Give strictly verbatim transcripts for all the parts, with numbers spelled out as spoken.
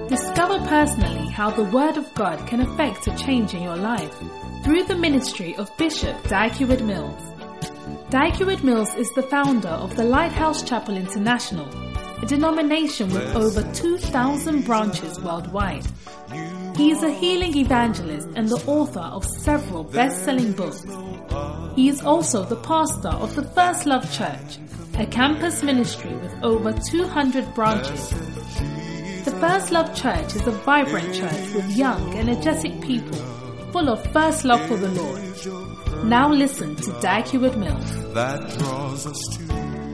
Discover personally how the Word of God can affect a change in your life through the ministry of Bishop Dag Heward-Mills. Dag Heward-Mills is the founder of the Lighthouse Chapel International, a denomination with over two thousand branches worldwide. He is a healing evangelist and the author of several best-selling books. He is also the pastor of the First Love Church, a campus ministry with over two hundred branches. The First Love Church is a vibrant church with young, energetic people, full of first love for the Lord. Now listen to Dag Heward-Mills. That draws us to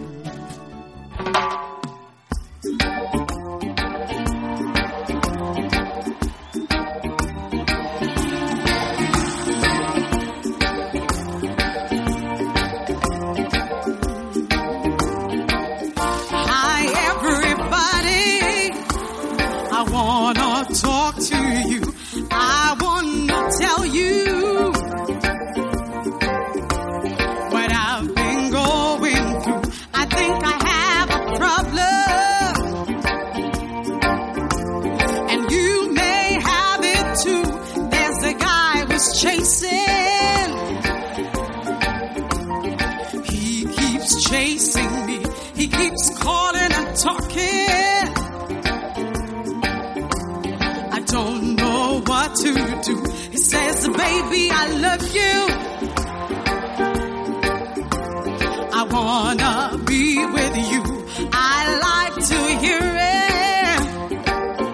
baby, I love you. I wanna be with you. I like to hear it.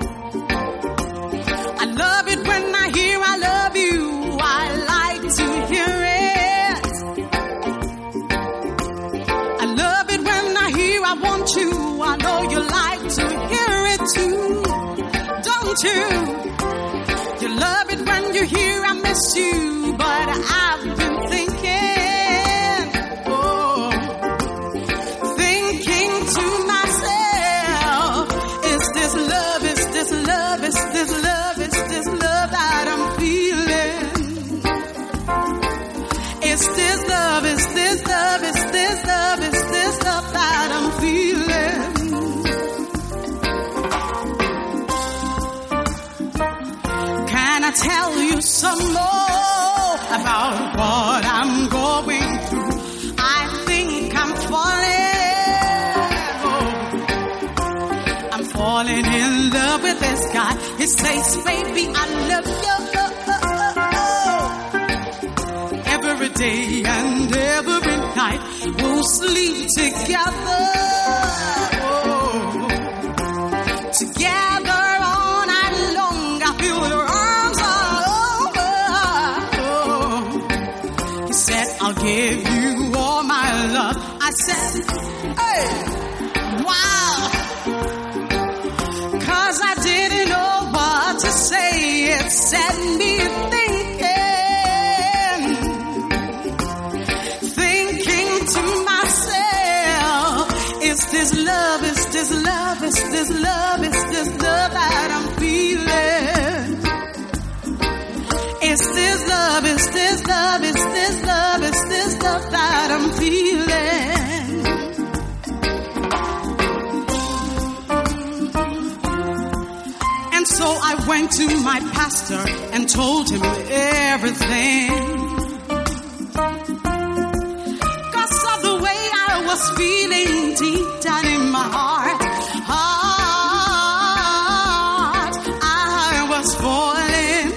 I love it when I hear I love you. I like to hear it. I love it when I hear I want you. I know you like to hear it too. Don't you? You love it when you hear I miss you, but I've been thinking, oh, thinking to myself, is this love, is this love, is this love, is this love that I'm feeling? Is this love, is this love, is this love, is this love that I'm feeling? I tell you some more about what I'm going through. I think I'm falling. Oh, I'm falling in love with this guy. He says, baby, I love you. Every day and every night we'll sleep together. Oh, together all night long. I feel your I'll give you all my love. I said, hey, wow. Cause I didn't know what to say. It set me thinking, thinking to myself, is this love, is this love, is this love, is this love that I'm feeling? Is this love, is this love, is this love, is this love that I'm feeling? And so I went to my pastor and told him everything. Cause of the way I was feeling deep down in my heart. Heart, I was falling.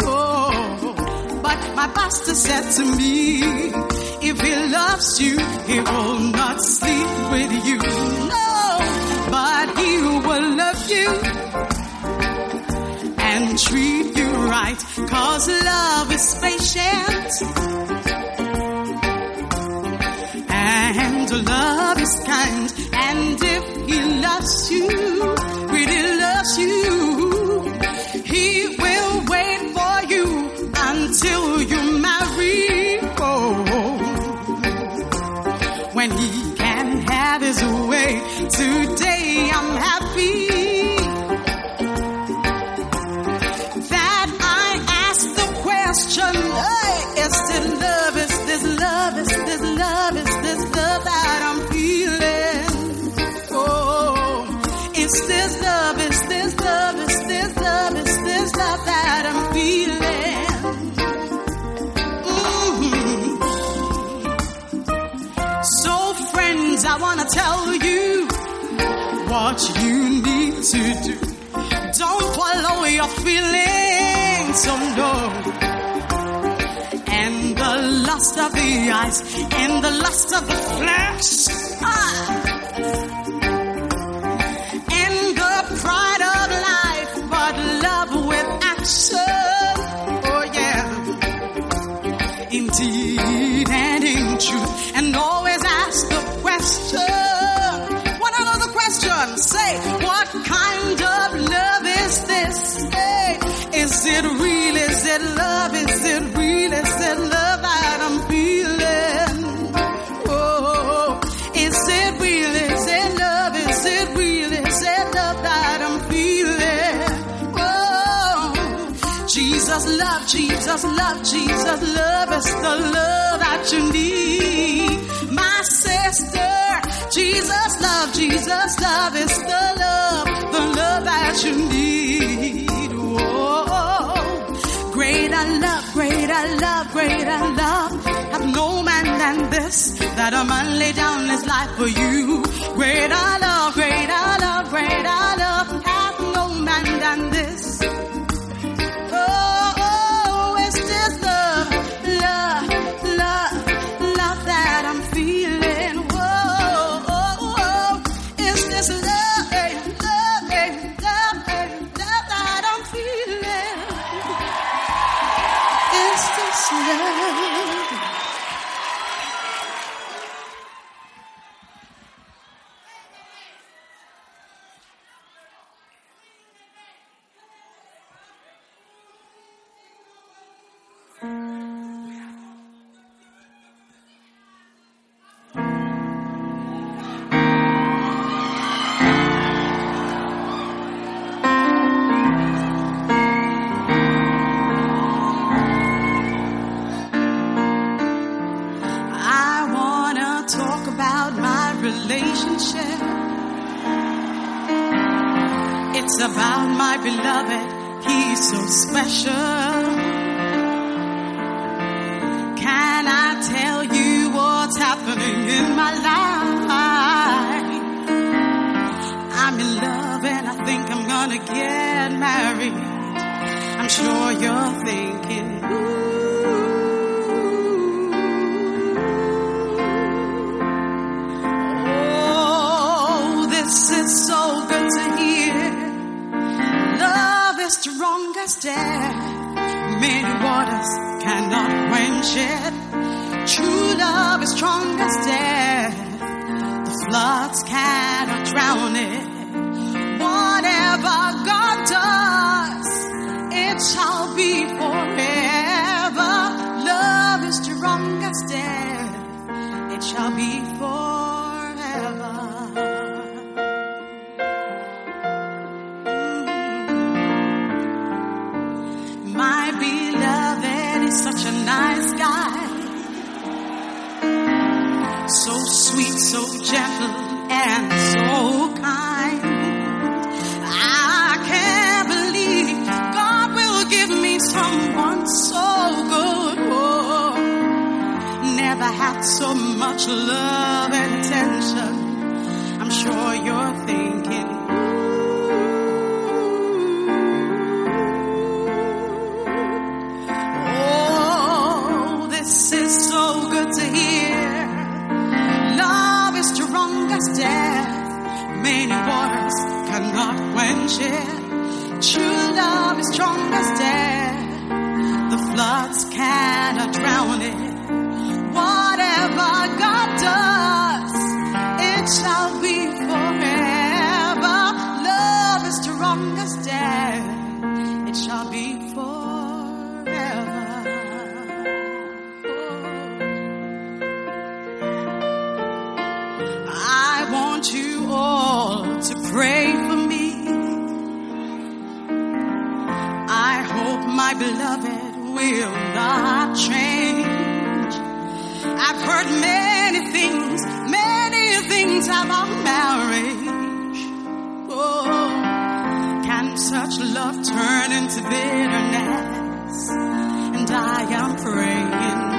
My pastor said to me, if he loves you, he will not sleep with you. No, but he will love you and treat you right. Cause love is patient and love is kind. And if he loves you, really loves you, he will wait for you until you marry, oh, when he can have his way. Today I'm happy that I asked the question, hey, is this love, is this love, is this love, is this love that I'm feeling? Oh, is this love, is to do. Don't follow your feelings, oh no. And the lust of the eyes, and the lust of the flesh, ah. And the pride of life, but love with action, oh yeah. Indeed and in truth, and always ask the question. What another question? Say, what kind of love is this? Hey, is it real? Is it love? Is it real? Is it love that I'm feeling? Oh, is it real? Is it love? Is it real? Is it love that I'm feeling? Oh, Jesus love, Jesus love, Jesus love is the love that you need, my sister. Jesus love, Jesus love is the love, the love that you need. Oh, greater love, greater love, greater love. Have no man than this, that a man lay down his life for you. Greater love, greater love, greater love. Have no man than this. Oh, oh, it's this love, love, love, love that I'm feeling. This love, love, love, love that I'm feeling. It's this love. It's about my beloved, he's so special. Can I tell you what's happening in my life? I'm in love and I think I'm gonna get married. I'm sure you're thinking, oh, this is so good to hear. Love is strongest death. Many waters cannot quench it. True love is strongest death. The floods cannot drown it. Whatever God does, it shall be forever. Love is strongest death. It shall be forever. My beloved is such a nice guy, so sweet, so gentle, and so kind. I can't believe God will give me someone so good. Oh, never had so much love and attention. I'm sure you're thinking, to hear. Love is strongest death. Many waters cannot quench it. True love is strongest death. The floods cannot drown it. Whatever God does, it shall be forever. Love is strongest death. It shall be forever. You all to pray for me. I hope my beloved will not change. I've heard many things, many things about marriage. Oh, can such love turn into bitterness? And I am praying,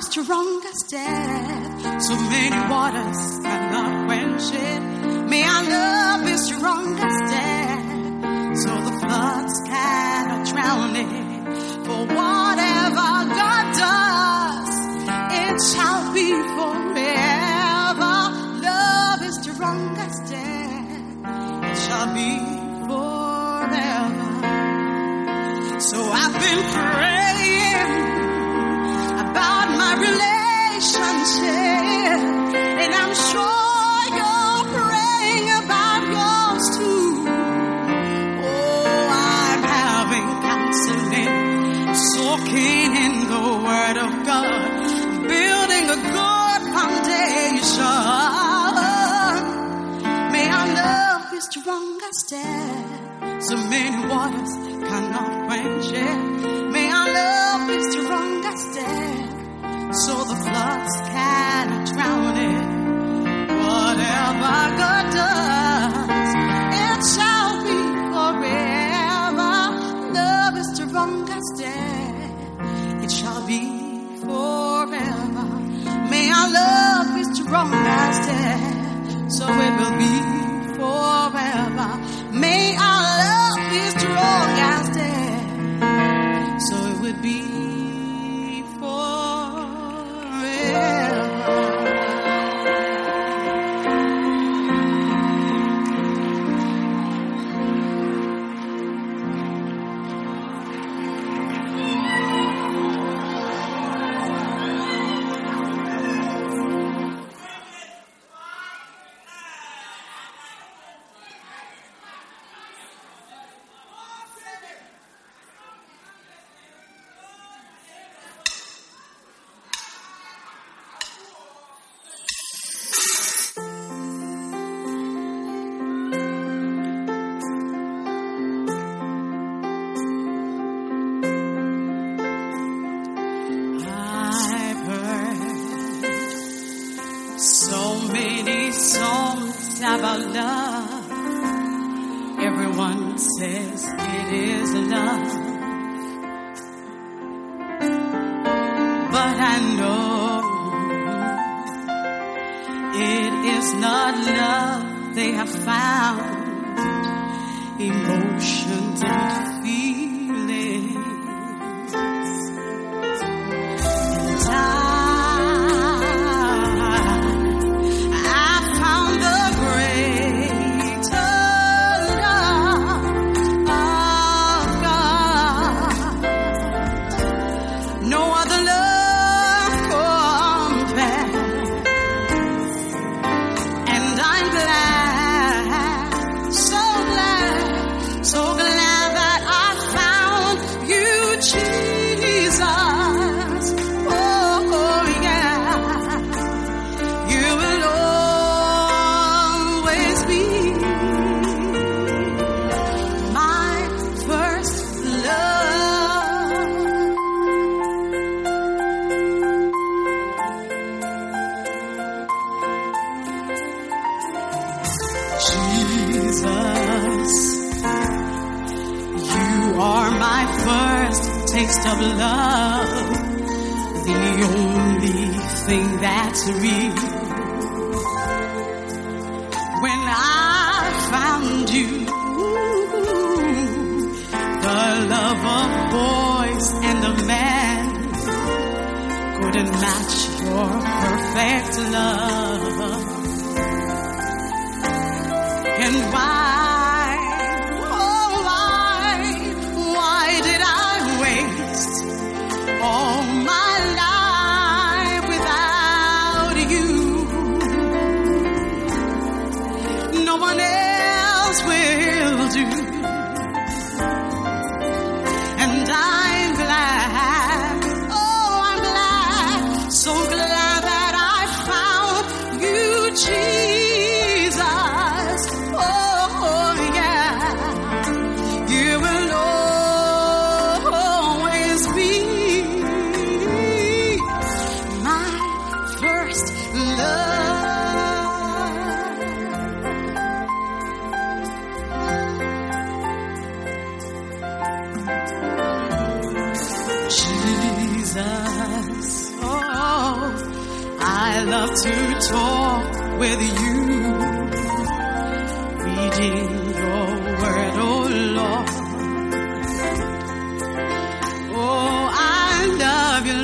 strongest depth. So many waters cannot quench it. May our love be strongest depth, so the floods cannot drown it. For whatever God does, it shall be forever. Love is strongest depth, it shall be forever. So I've been praying about my relationship, and I'm sure you're praying about yours too. Oh, I'm having counseling, soaking in the Word of God, building a good foundation. May our love be strong as death, so many waters cannot quench it. May our love be strong as death, so the floods cannot drown it. Whatever God does, it shall be forever. Love is strong as death, it shall be forever. May our love be strong as death, so it will be forever. May our love be strong as death, so it would be about love. Everyone says it is love, but I know it is not love they have found. Emotions and feelings, and I taste of love, the only thing that's real. When I found you, the love of boys and a man couldn't match your perfect love. And why? All my life without you, no one else will do. And I'm glad, oh I'm glad, so glad that I found you, I love to talk with you, reading your word, oh Lord. Oh, I love you,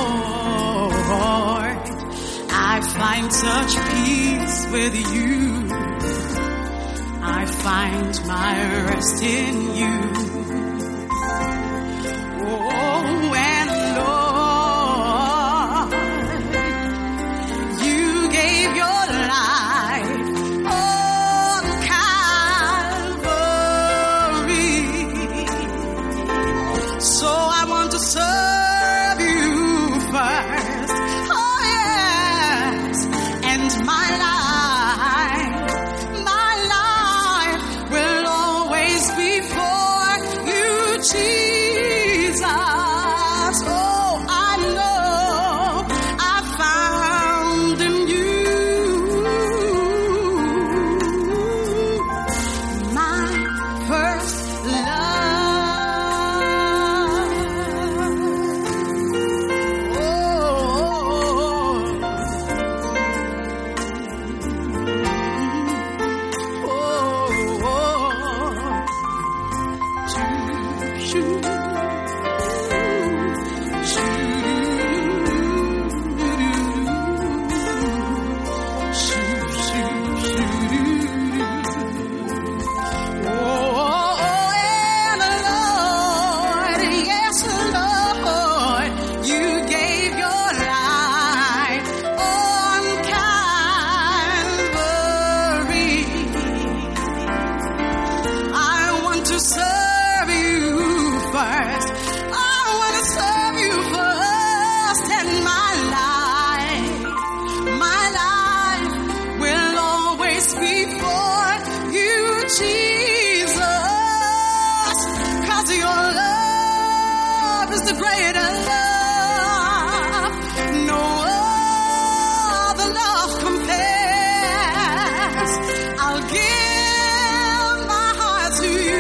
Lord. I find such peace with you. I find my rest in you. Oh, and Lord, you gave your life on Calvary. So I want to serve you first. Oh, yes. And my life, my life will always be for you, Jesus. Oh, I know I found in you my first love. Oh, oh, oh, shoo, shoo. Serve you first. I want to serve you first, and my life, my life will always be for you, Jesus. 'Cause your love is the greater love. No other love compares. I'll give my heart to you.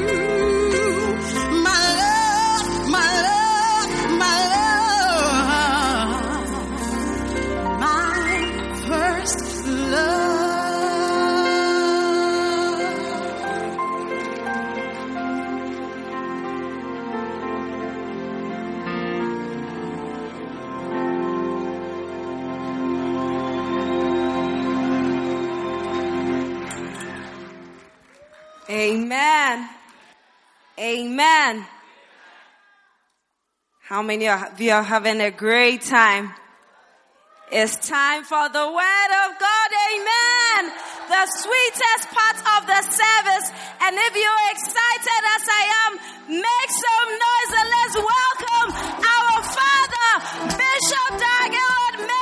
Amen. Amen. How many of you are having a great time? It's time for the word of God. Amen. The sweetest part of the service. And if you're excited as I am, make some noise and let's welcome our Father, Bishop Dag Heward-Mills.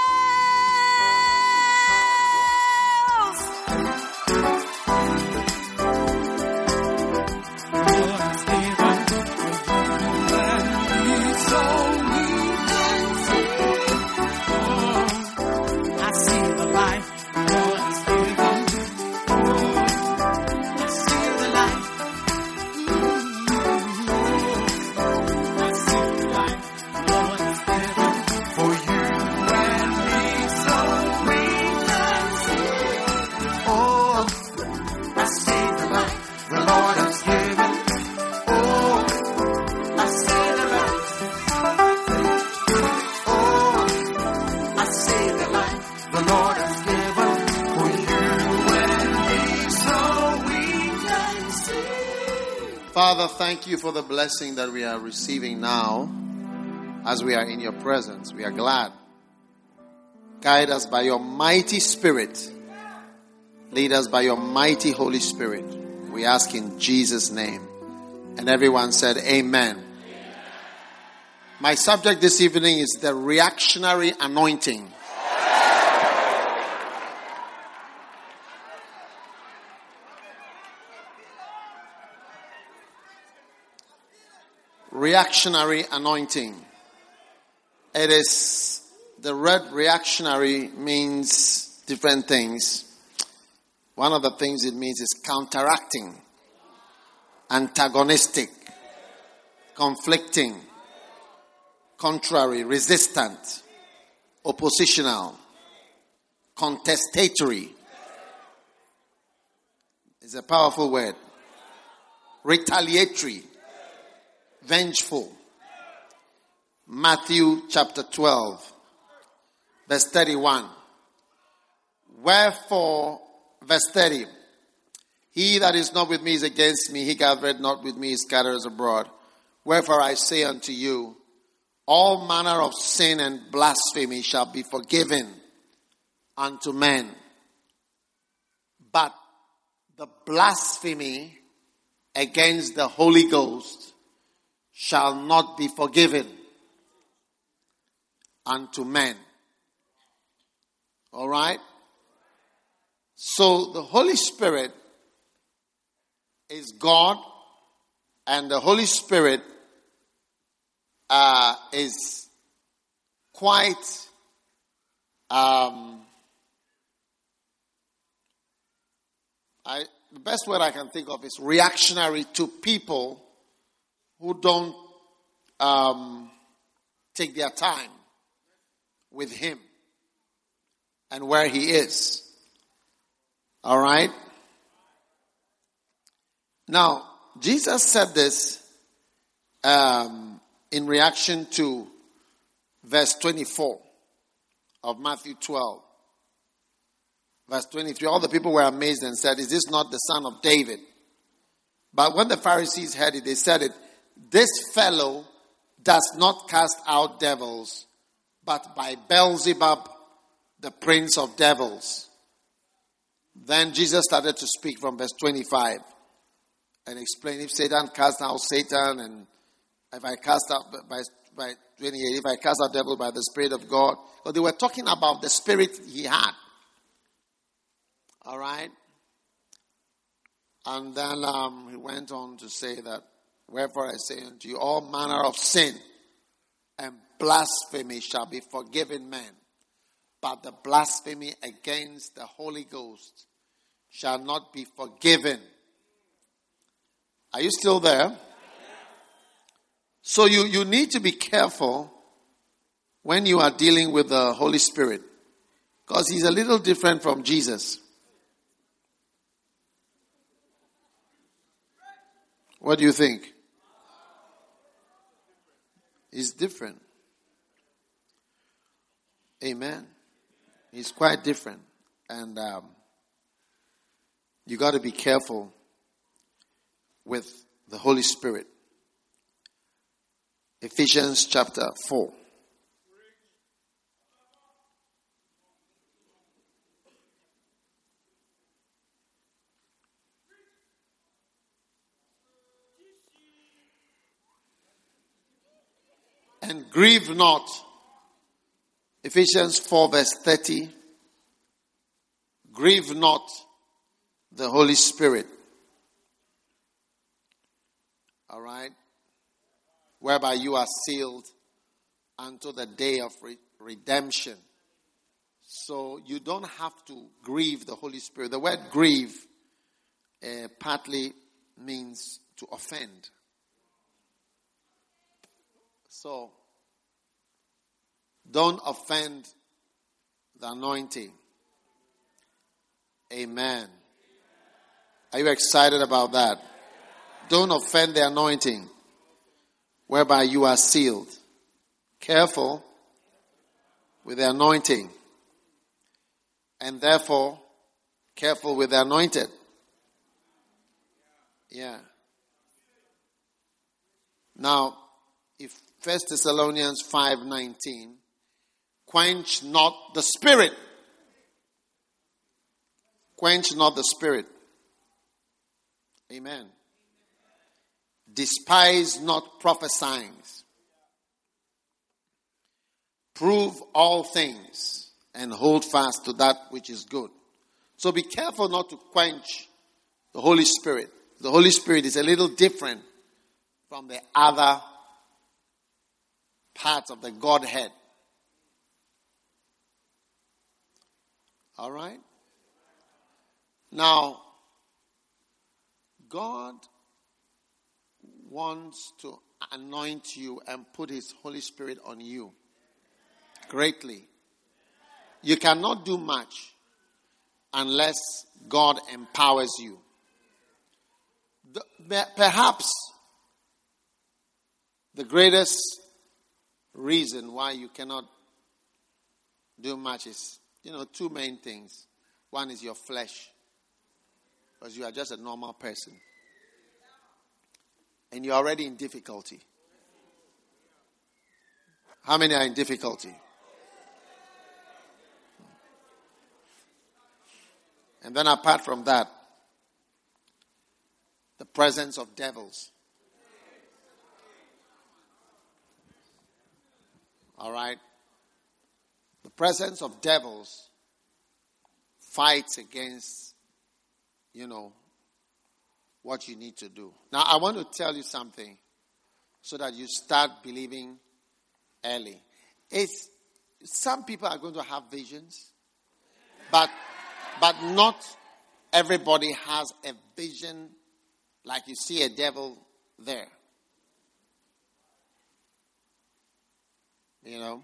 Father, thank you for the blessing that we are receiving now as we are in your presence. We are glad. Guide us by your mighty Spirit. Lead us by your mighty Holy Spirit. We ask in Jesus' name. And everyone said amen. Amen. My subject this evening is the reactionary anointing. Reactionary anointing. It is, the word reactionary means different things. One of the things it means is counteracting, antagonistic, conflicting, contrary, resistant, oppositional, Contestatory. It's a powerful word. Retaliatory. Vengeful. Matthew chapter twelve, verse thirty-one. Wherefore, verse thirty. He that is not with me is against me. He gathereth not with me is scattered abroad. Wherefore I say unto you, all manner of sin and blasphemy shall be forgiven unto men. But the blasphemy against the Holy Ghost shall not be forgiven unto men. All right? So the Holy Spirit is God, and the Holy Spirit uh, is quite um, I, the best word I can think of is reactionary to people who don't um, take their time with Him and where He is. All right? Now, Jesus said this um, in reaction to verse twenty-four of Matthew twelve. Verse twenty-three, all the people were amazed and said, is this not the son of David? But when the Pharisees heard it, they said it, this fellow does not cast out devils, but by Beelzebub, the prince of devils. Then Jesus started to speak from verse twenty-five and explain, if Satan cast out Satan, and if I cast out by, by twenty-eight, if I cast out devil by the Spirit of God. But they were talking about the spirit he had. All right? And then um, he went on to say that, wherefore I say unto you, all manner of sin and blasphemy shall be forgiven men, but the blasphemy against the Holy Ghost shall not be forgiven. Are you still there? So you, you need to be careful when you are dealing with the Holy Spirit, because He's a little different from Jesus. What do you think? He's different. Amen. He's quite different. And um, you got to be careful with the Holy Spirit. Ephesians chapter four. And grieve not. Ephesians four verse thirty. Grieve not the Holy Spirit. All right? Whereby you are sealed unto the day of re- redemption. So you don't have to grieve the Holy Spirit. The word grieve uh, partly means to offend. So don't offend the anointing. Amen. Are you excited about that? Don't offend the anointing whereby you are sealed. Careful with the anointing. And therefore, careful with the anointed. Yeah. Now, if First Thessalonians five nineteen, quench not the spirit. Quench not the spirit. Amen. Despise not prophesying. Prove all things and hold fast to that which is good. So be careful not to quench the Holy Spirit. The Holy Spirit is a little different from the other parts of the Godhead. All right? Now, God wants to anoint you and put His Holy Spirit on you greatly. You cannot do much unless God empowers you. The, perhaps the greatest reason why you cannot do much is, you know, two main things. One is your flesh, because you are just a normal person. And you're already in difficulty. How many are in difficulty? And then apart from that, the presence of devils. All right? The presence of devils fights against, you know, what you need to do. Now, I want to tell you something so that you start believing early. It's, some people are going to have visions, but, but not everybody has a vision like you see a devil there. You know?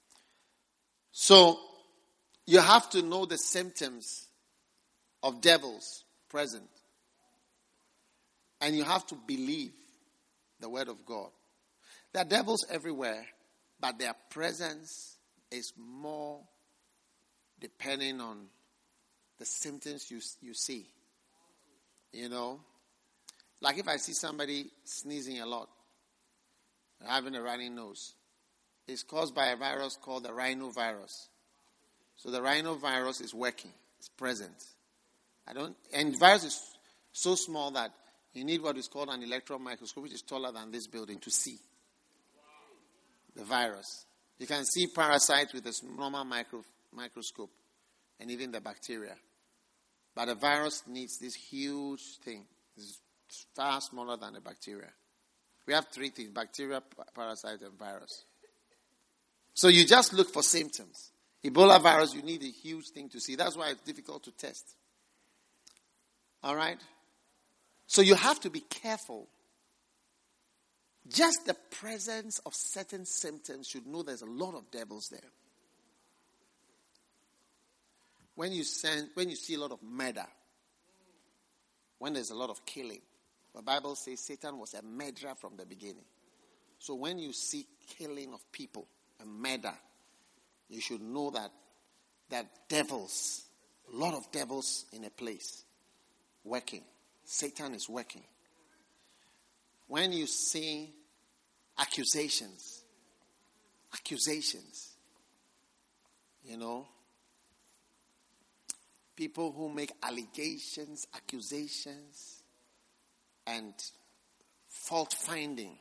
So, you have to know the symptoms of devils present. And you have to believe the word of God. There are devils everywhere, but their presence is more depending on the symptoms you, you see. You know? Like if I see somebody sneezing a lot, having a runny nose, it's caused by a virus called the rhinovirus. So the rhinovirus is working. It's present. I don't, and the virus is so small that you need what is called an electron microscope, which is taller than this building, to see the virus. You can see parasites with a normal micro, microscope and even the bacteria. But a virus needs this huge thing. It's far smaller than a bacteria. We have three things: bacteria, parasite, and virus. So you just look for symptoms. Ebola virus, you need a huge thing to see. That's why it's difficult to test. All right? So you have to be careful. Just the presence of certain symptoms should know there's a lot of devils there. When you send, when you see a lot of murder, when there's a lot of killing, the Bible says Satan was a murderer from the beginning. So when you see killing of people and murder, you should know that that devils, a lot of devils in a place, working. Satan is working. When you see accusations, accusations, you know, people who make allegations, accusations, and fault finding,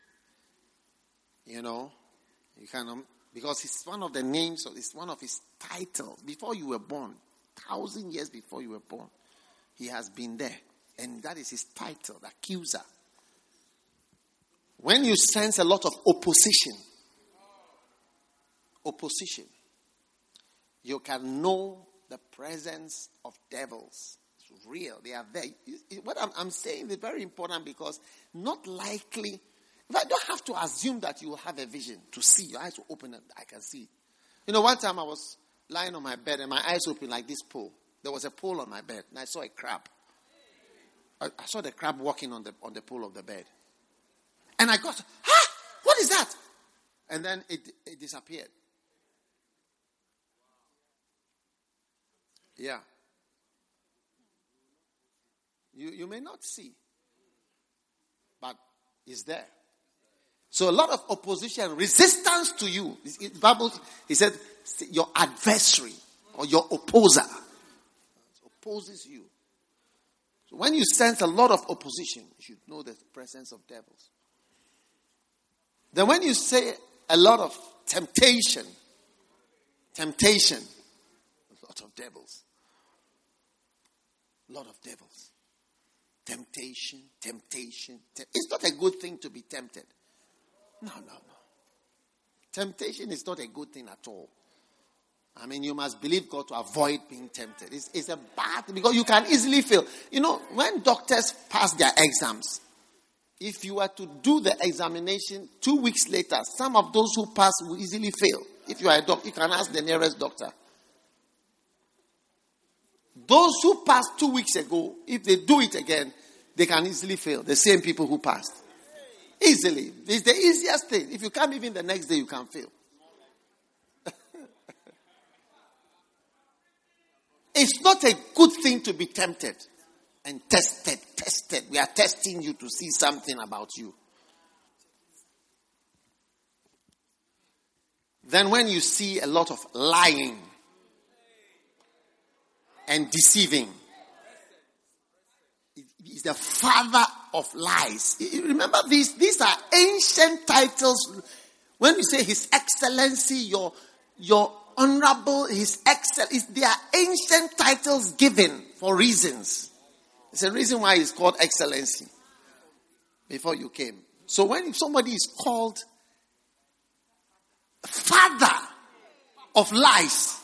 you know, you can, because it's one of the names, of, it's one of his titles. Before you were born, thousand years before you were born, he has been there. And that is his title, the accuser. When you sense a lot of opposition, opposition, you can know the presence of devils. It's real. They are there. What I'm, I'm saying is very important, because not likely, I don't have to assume that you will have a vision to see. Your eyes will open and I can see. You know, one time I was lying on my bed and my eyes opened like this pole. There was a pole on my bed and I saw a crab. I, I saw the crab walking on the on the pole of the bed. And I got, ah, what is that? And then it, it disappeared. Yeah. You you may not see, but it's there. So a lot of opposition, resistance to you. The Bible, he said, your adversary or your opposer opposes you. So when you sense a lot of opposition, you should know the presence of devils. Then when you say a lot of temptation, temptation, a lot of devils. A lot of devils. Temptation, temptation. Te- it's not a good thing to be tempted. No, no, no. Temptation is not a good thing at all. I mean, you must believe God to avoid being tempted. It's, it's a bad thing, because you can easily fail. You know, when doctors pass their exams, if you were to do the examination two weeks later, some of those who pass will easily fail. If you are a doctor, you can ask the nearest doctor. Those who passed two weeks ago, if they do it again, they can easily fail. The same people who passed. Easily. It's the easiest thing. If you come even the next day, you can fail. It's not a good thing to be tempted and tested, tested. We are testing you to see something about you. Then when you see a lot of lying and deceiving, it's the father of lies. Remember these, these are ancient titles. When you say His Excellency, your, your Honorable, His Excellence, they are ancient titles given for reasons. It's a reason why it's called Excellency before you came. So when somebody is called father of lies,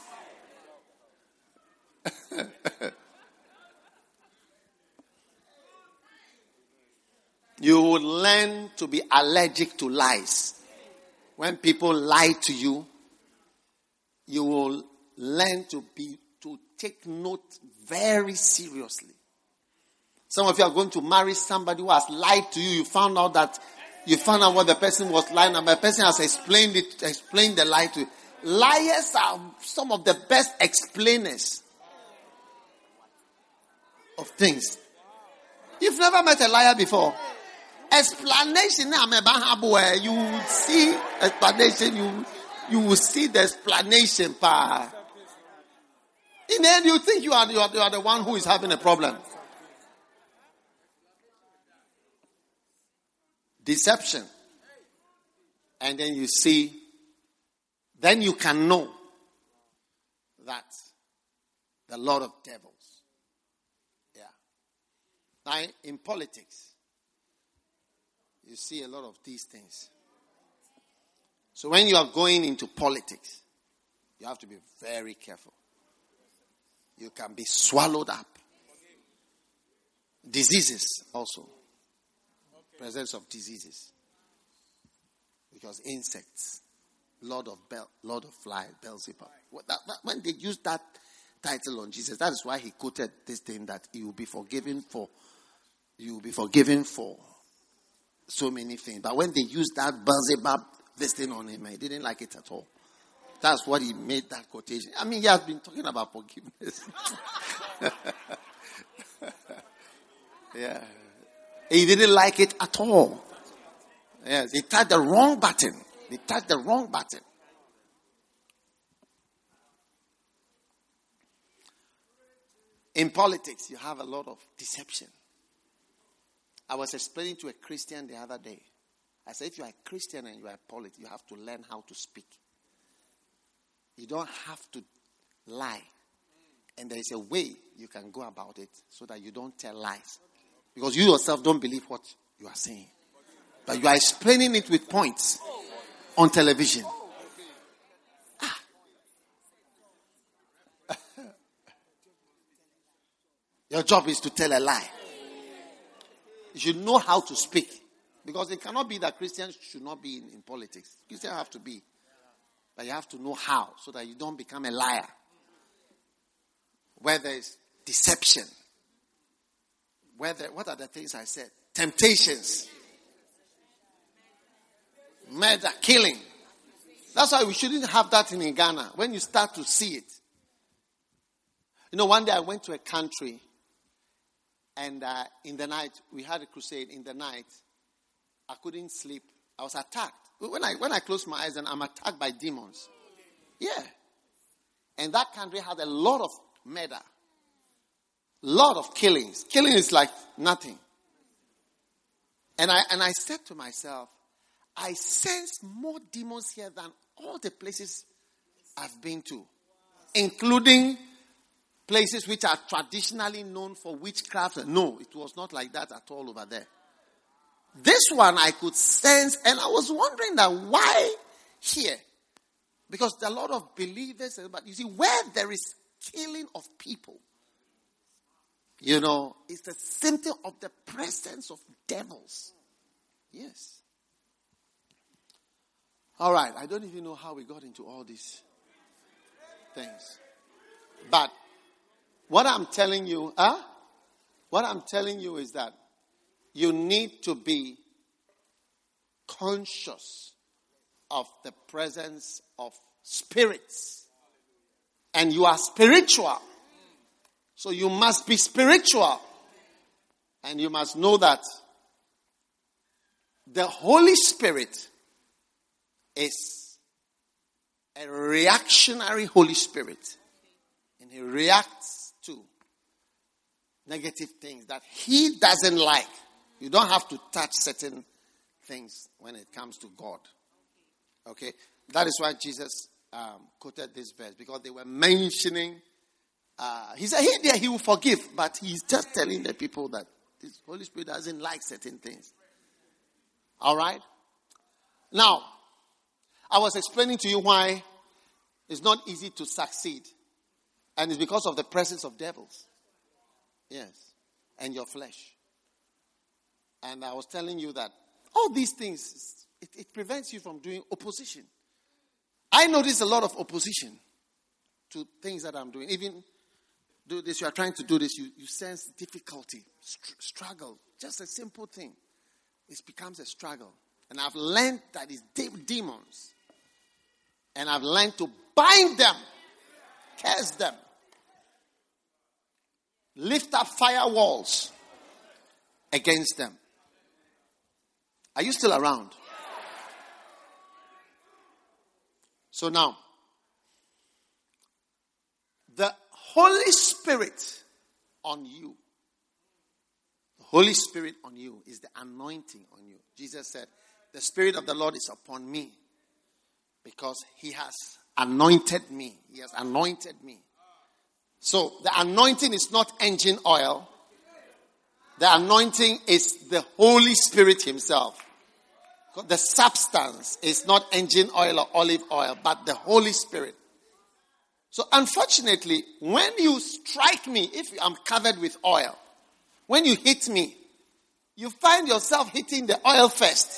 you will learn to be allergic to lies. When people lie to you, you will learn to be to take note very seriously. Some of you are going to marry somebody who has lied to you. You found out that you found out what the person was lying about. The person has explained it, explained the lie to you. Liars are some of the best explainers of things. You've never met a liar before. Explanation, you will see explanation, you you will see the explanation. Pa. In the end, you think you are, you are you are the one who is having a problem. Deception. And then you see, then you can know that the Lord of devils. Yeah. Now, in politics, you see a lot of these things. So when you are going into politics, you have to be very careful. You can be swallowed up. Diseases also. Presence of diseases. Because insects, Lord of Bel, Lord of Fly, Beelzebub. When they used that title on Jesus, that is why he quoted this thing that he will be forgiven for, you will be forgiven for so many things. But when they used that Beelzebub, this thing on him, he didn't like it at all. That's what he made that quotation. I mean, he has been talking about forgiveness. Yeah. He didn't like it at all. Yes, he touched the wrong button. He touched the wrong button. In politics, you have a lot of deception. I was explaining to a Christian the other day. I said, if you are a Christian and you are a politician, you have to learn how to speak. You don't have to lie. And there is a way you can go about it so that you don't tell lies. Because you yourself don't believe what you are saying. But you are explaining it with points on television. Ah. Your job is to tell a lie. You should know how to speak. Because it cannot be that Christians should not be in, in politics. Christians have to be. But you have to know how so that you don't become a liar. Where there is deception. Where there, what are the things I said? Temptations. Murder, killing. That's why we shouldn't have that in Ghana. When you start to see it. You know, one day I went to a country. And uh, in the night, we had a crusade. In the night, I couldn't sleep. I was attacked. When I when I close my eyes, and I'm attacked by demons. Yeah. And that country had a lot of murder. Lot of killings. Killing is like nothing. And I and I said to myself, I sense more demons here than all the places I've been to. Including places which are traditionally known for witchcraft. No, it was not like that at all over there. This one I could sense, and I was wondering that why here? Because there are a lot of believers, but you see, where there is killing of people, you know, it's the symptom of the presence of devils. Yes. All right, I don't even know how we got into all these things. But What I'm telling you, huh? What I'm telling you is that you need to be conscious of the presence of spirits. And you are spiritual. So you must be spiritual. And you must know that the Holy Spirit is a reactionary Holy Spirit. And he reacts to negative things that he doesn't like. You don't have to touch certain things when it comes to God. Okay? That is why Jesus um, quoted this verse. Because they were mentioning, uh, he said, hey there, he will forgive. But he's just telling the people that this Holy Spirit doesn't like certain things. Alright? Now, I was explaining to you why it's not easy to succeed. And it's because of the presence of devils. Yes. And your flesh. And I was telling you that all these things, it, it prevents you from doing opposition. I notice a lot of opposition to things that I'm doing. Even do this, you are trying to do this, you, you sense difficulty, str- struggle. Just a simple thing. It becomes a struggle. And I've learned that it's de- demons. And I've learned to bind them, curse them, lift up firewalls against them. Are you still around? So now, the Holy Spirit on you, the Holy Spirit on you is the anointing on you. Jesus said, the Spirit of the Lord is upon me because he has anointed me. He has anointed me. So the anointing is not engine oil. The anointing is the Holy Spirit himself. The substance is not engine oil or olive oil, but the Holy Spirit. So unfortunately, when you strike me, if I'm covered with oil, when you hit me, you find yourself hitting the oil first.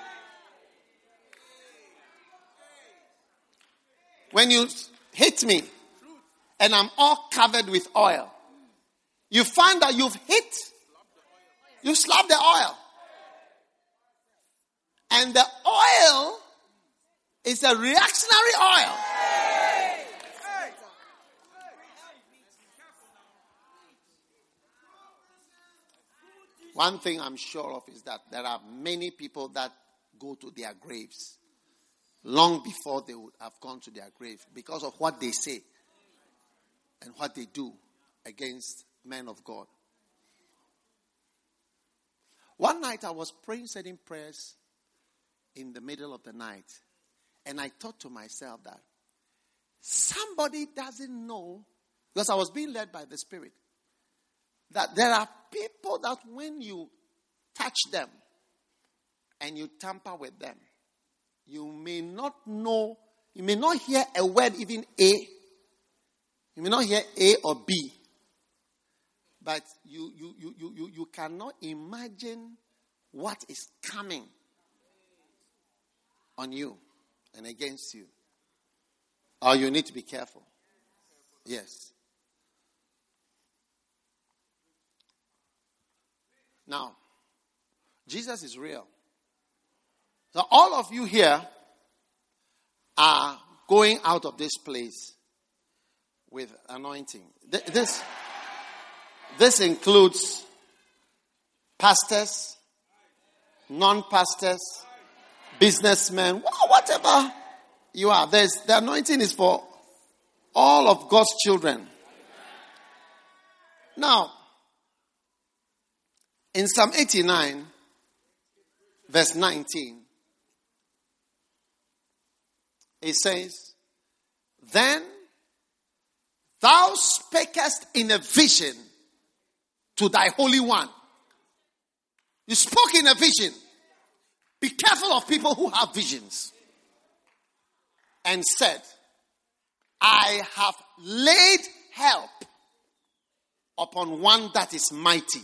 When you hit me, and I'm all covered with oil, you find that you've hit, you slapped the oil. And the oil is a reactionary oil. One thing I'm sure of is that there are many people that go to their graves long before they would have gone to their grave because of what they say and what they do against men of God. One night I was praying certain prayers in the middle of the night, and I thought to myself that somebody doesn't know, because I was being led by the Spirit, that there are people that when you touch them and you tamper with them, you may not know, you may not hear a word, even A. You may not hear A or B. But you, you, you, you, you, you cannot imagine what is coming on you and against you. Or you need to be careful. Yes. Now, Jesus is real. So all of you here are going out of this place with anointing. This, this includes pastors, non-pastors, businessmen, whatever you are. There's, the anointing is for all of God's children. Now, in Psalm eighty-nine, verse nineteen, it says, then thou spakest in a vision to thy Holy One. You spoke in a vision. Be careful of people who have visions. And said, I have laid help upon one that is mighty.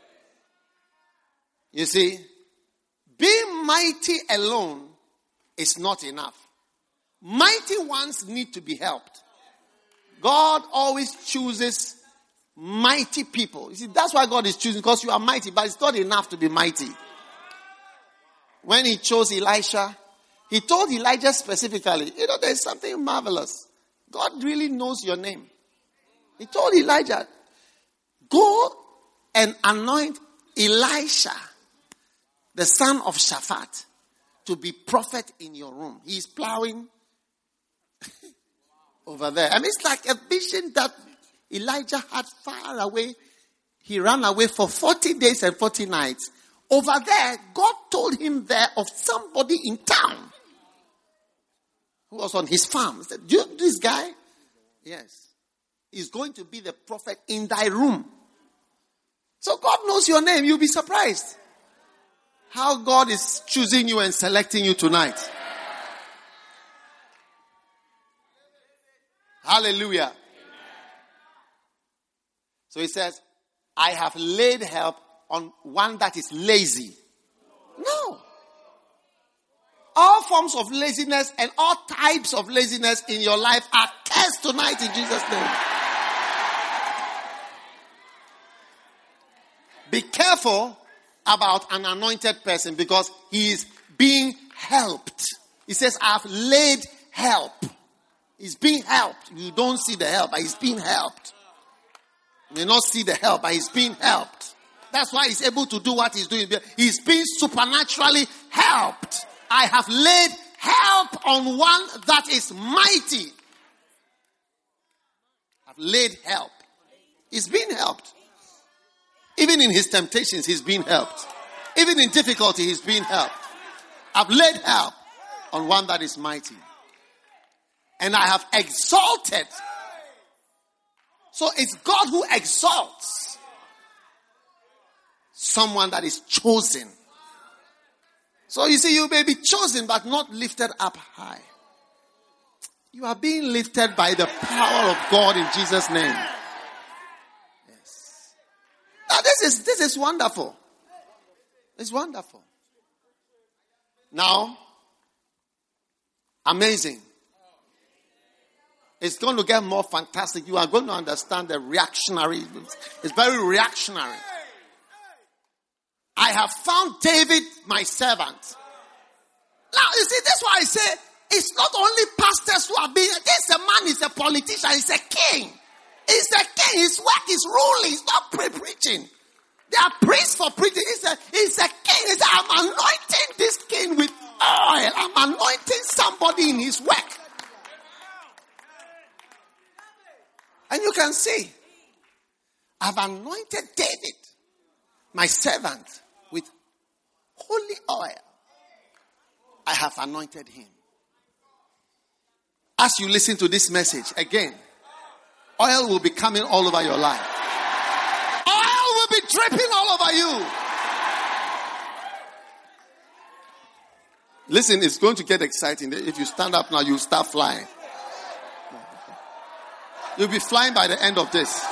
You see, being mighty alone is not enough. Mighty ones need to be helped. God always chooses mighty people. You see, that's why God is choosing, because you are mighty, but it's not enough to be mighty. When he chose Elisha, he told Elijah specifically, you know, there's something marvelous. God really knows your name. He told Elijah, go and anoint Elisha, the son of Shaphat, to be prophet in your room. He is plowing over there. And it's like a vision that Elijah had far away. He ran away for forty days and forty nights. Over there, God told him there of somebody in town who was on his farm. He said, do you know this guy? Yes. He's going to be the prophet in thy room. So God knows your name. You'll be surprised how God is choosing you and selecting you tonight. Hallelujah. So he says, I have laid help on one that is lazy. No. All forms of laziness and all types of laziness in your life are cursed tonight in Jesus' name. Be careful about an anointed person because he is being helped. He says, I have laid help. He's being helped. You don't see the help, but he's being helped. You may not see the help, but he's being helped. That's why he's able to do what he's doing. He's being supernaturally helped. I have laid help on one that is mighty. I've laid help. He's being helped. Even in his temptations, he's being helped. Even in difficulty, he's being helped. I've laid help on one that is mighty. And I have exalted. So it's God who exalts someone that is chosen. So you see, you may be chosen but not lifted up high. You are being lifted by the power of God in Jesus' name. Yes. Now this is this is wonderful. It's wonderful. Now, amazing. It's going to get more fantastic. You are going to understand the reactionary. It's very reactionary. I have found David, my servant. Now, you see, that's why I say, it's not only pastors who are being, this a man is a politician, he's a king. He's a king, his work is ruling, he's not pre-preaching. They are priests for preaching. He's a, he's a king. He said, I'm anointing this king with oil. I'm anointing somebody in his work. And you can see, I've anointed David, my servant, with holy oil. I have anointed him. As you listen to this message, again, oil will be coming all over your life. Oil will be dripping all over you. Listen, it's going to get exciting. If you stand up now, you'll start flying. You'll be flying by the end of this.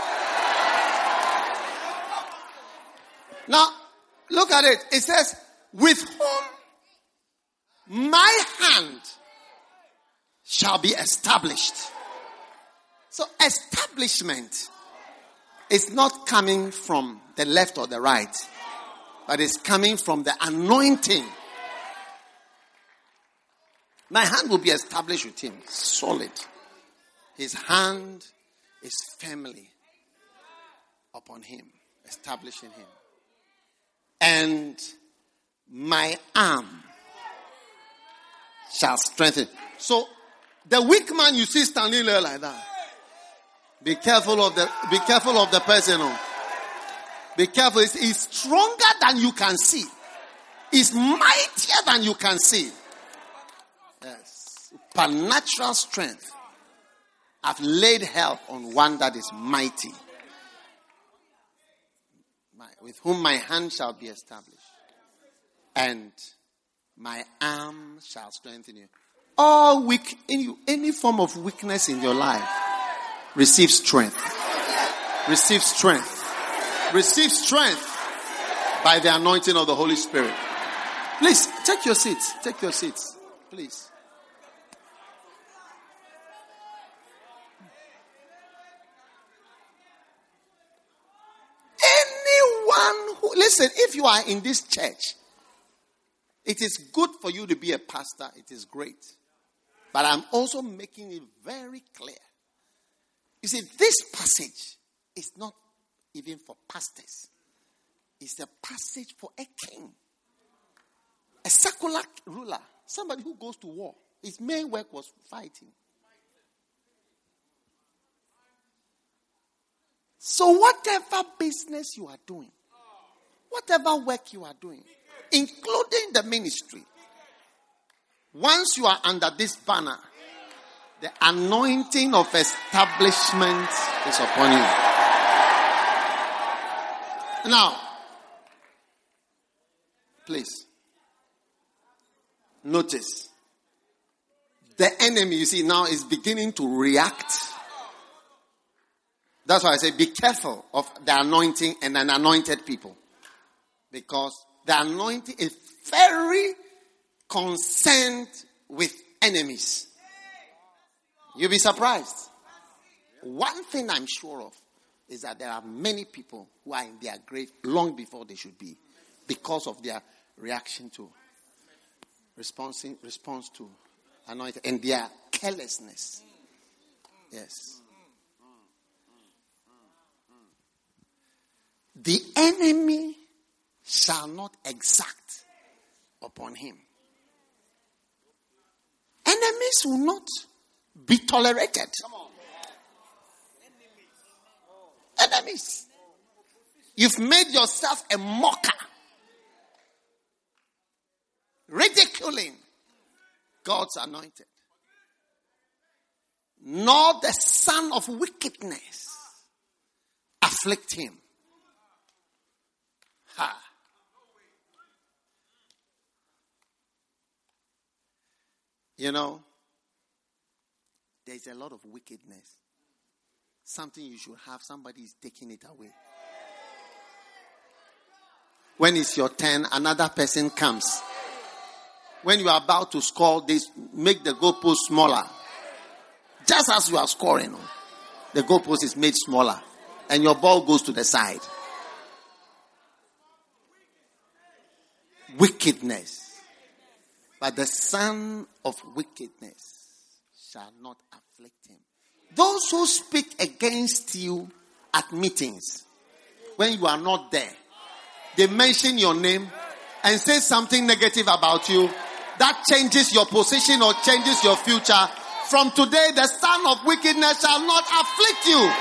Now, look at it. It says, with whom my hand shall be established. So establishment is not coming from the left or the right, but it's coming from the anointing. My hand will be established with him, solid. His hand is firmly upon him, establishing him. And my arm shall strengthen. So, the weak man you see standing there like that, be careful of the, be careful of the person. Be careful. He's, he's stronger than you can see. He's mightier than you can see. Yes. Supernatural strength. I've laid help on one that is mighty, my, with whom my hand shall be established, and my arm shall strengthen you. All weak, any, any form of weakness in your life, receive strength. Receive strength. Receive strength by the anointing of the Holy Spirit. Please, take your seats. Take your seats. Please. listen, if you are in this church, it is good for you to be a pastor. It is great. But I'm also making it very clear. You see, this passage is not even for pastors. It's a passage for a king. A secular ruler. Somebody who goes to war. His main work was fighting. So whatever business you are doing, whatever work you are doing, including the ministry, once you are under this banner, the anointing of establishment is upon you. Now, please, notice, the enemy, you see, now is beginning to react. That's why I say be careful of the anointing and an anointed people. Because the anointing is very concerned with enemies. You'll be surprised. One thing I'm sure of is that there are many people who are in their grave long before they should be because of their reaction to, responding, response to anointing and their carelessness. Yes. The enemy shall not exact upon him. Enemies will not be tolerated. Enemies. You've made yourself a mocker. Ridiculing God's anointed. Nor the son of wickedness afflict him. Ha. You know, there's a lot of wickedness. Something you should have, somebody is taking it away. When it's your turn, another person comes. When you are about to score, they make the goalpost smaller. Just as you are scoring, the goalpost is made smaller. And your ball goes to the side. Wickedness. But the son of wickedness shall not afflict him. Those who speak against you at meetings, when you are not there, they mention your name and say something negative about you, that changes your position or changes your future. From today, the son of wickedness shall not afflict you.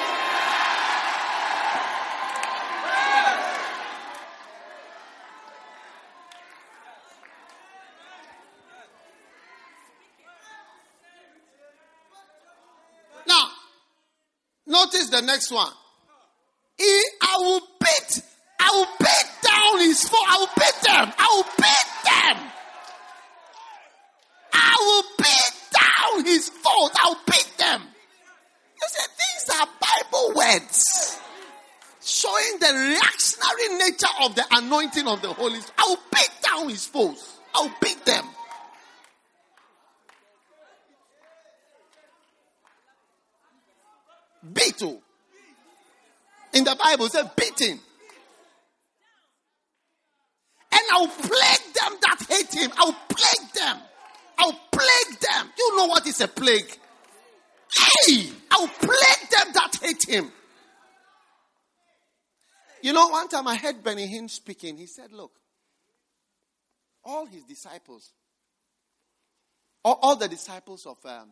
Notice the next one. He, I will beat, I will beat down his foe. I will beat them. I will beat them. I will beat down his foes. I will beat them. You see, these are Bible words showing the reactionary nature of the anointing of the Holy Spirit. I will beat down his foes. I will beat them. Beat. In the Bible it says beating. And I'll plague them that hate him. I'll plague them. I'll plague them. You know what is a plague? Hey! I'll plague them that hate him. You know, one time I heard Benny Hinn speaking. He said, look, all his disciples, all, all the disciples of um,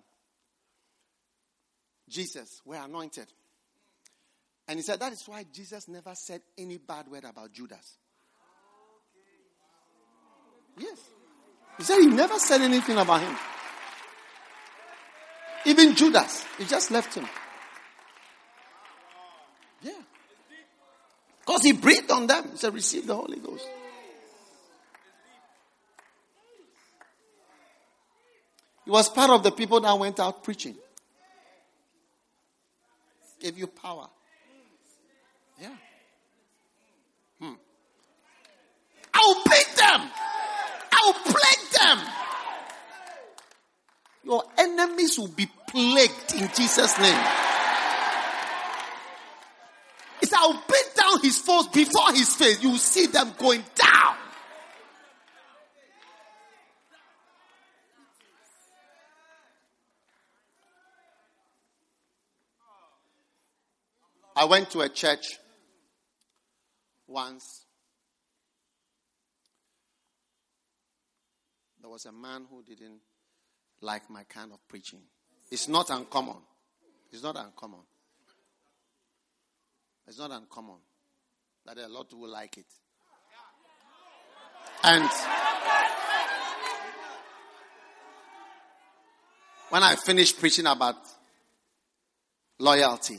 Jesus were anointed. And he said that is why Jesus never said any bad word about Judas. Yes. He said he never said anything about him. Even Judas, he just left him. Yeah. Because he breathed on them. He said, receive the Holy Ghost. He was part of the people that went out preaching. Gave you power. Yeah. Hmm. I'll beat them. I'll plague them. Your enemies will be plagued in Jesus' name. It's I'll beat down his foes before his face, you will see them going down. I went to a church once. There was a man who didn't like my kind of preaching. It's not uncommon. It's not uncommon. It's not uncommon that a lot will like it. And when I finished preaching about loyalty,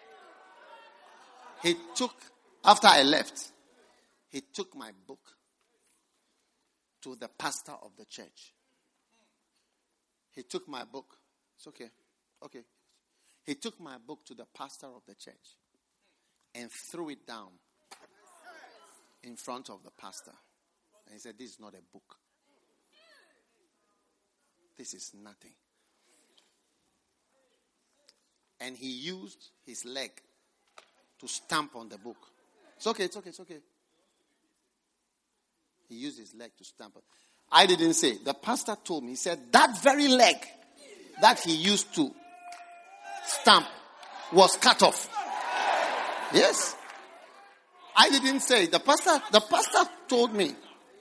he took, after I left, he took my book to the pastor of the church. He took my book. It's okay. Okay. He took my book to the pastor of the church and threw it down in front of the pastor. And he said, this is not a book. This is nothing. And he used his leg to stamp on the book. It's okay, it's okay, it's okay. He used his leg to stamp it. I didn't say. The pastor told me, he said, that very leg that he used to stamp was cut off. Yes. I didn't say. The pastor, the pastor told me.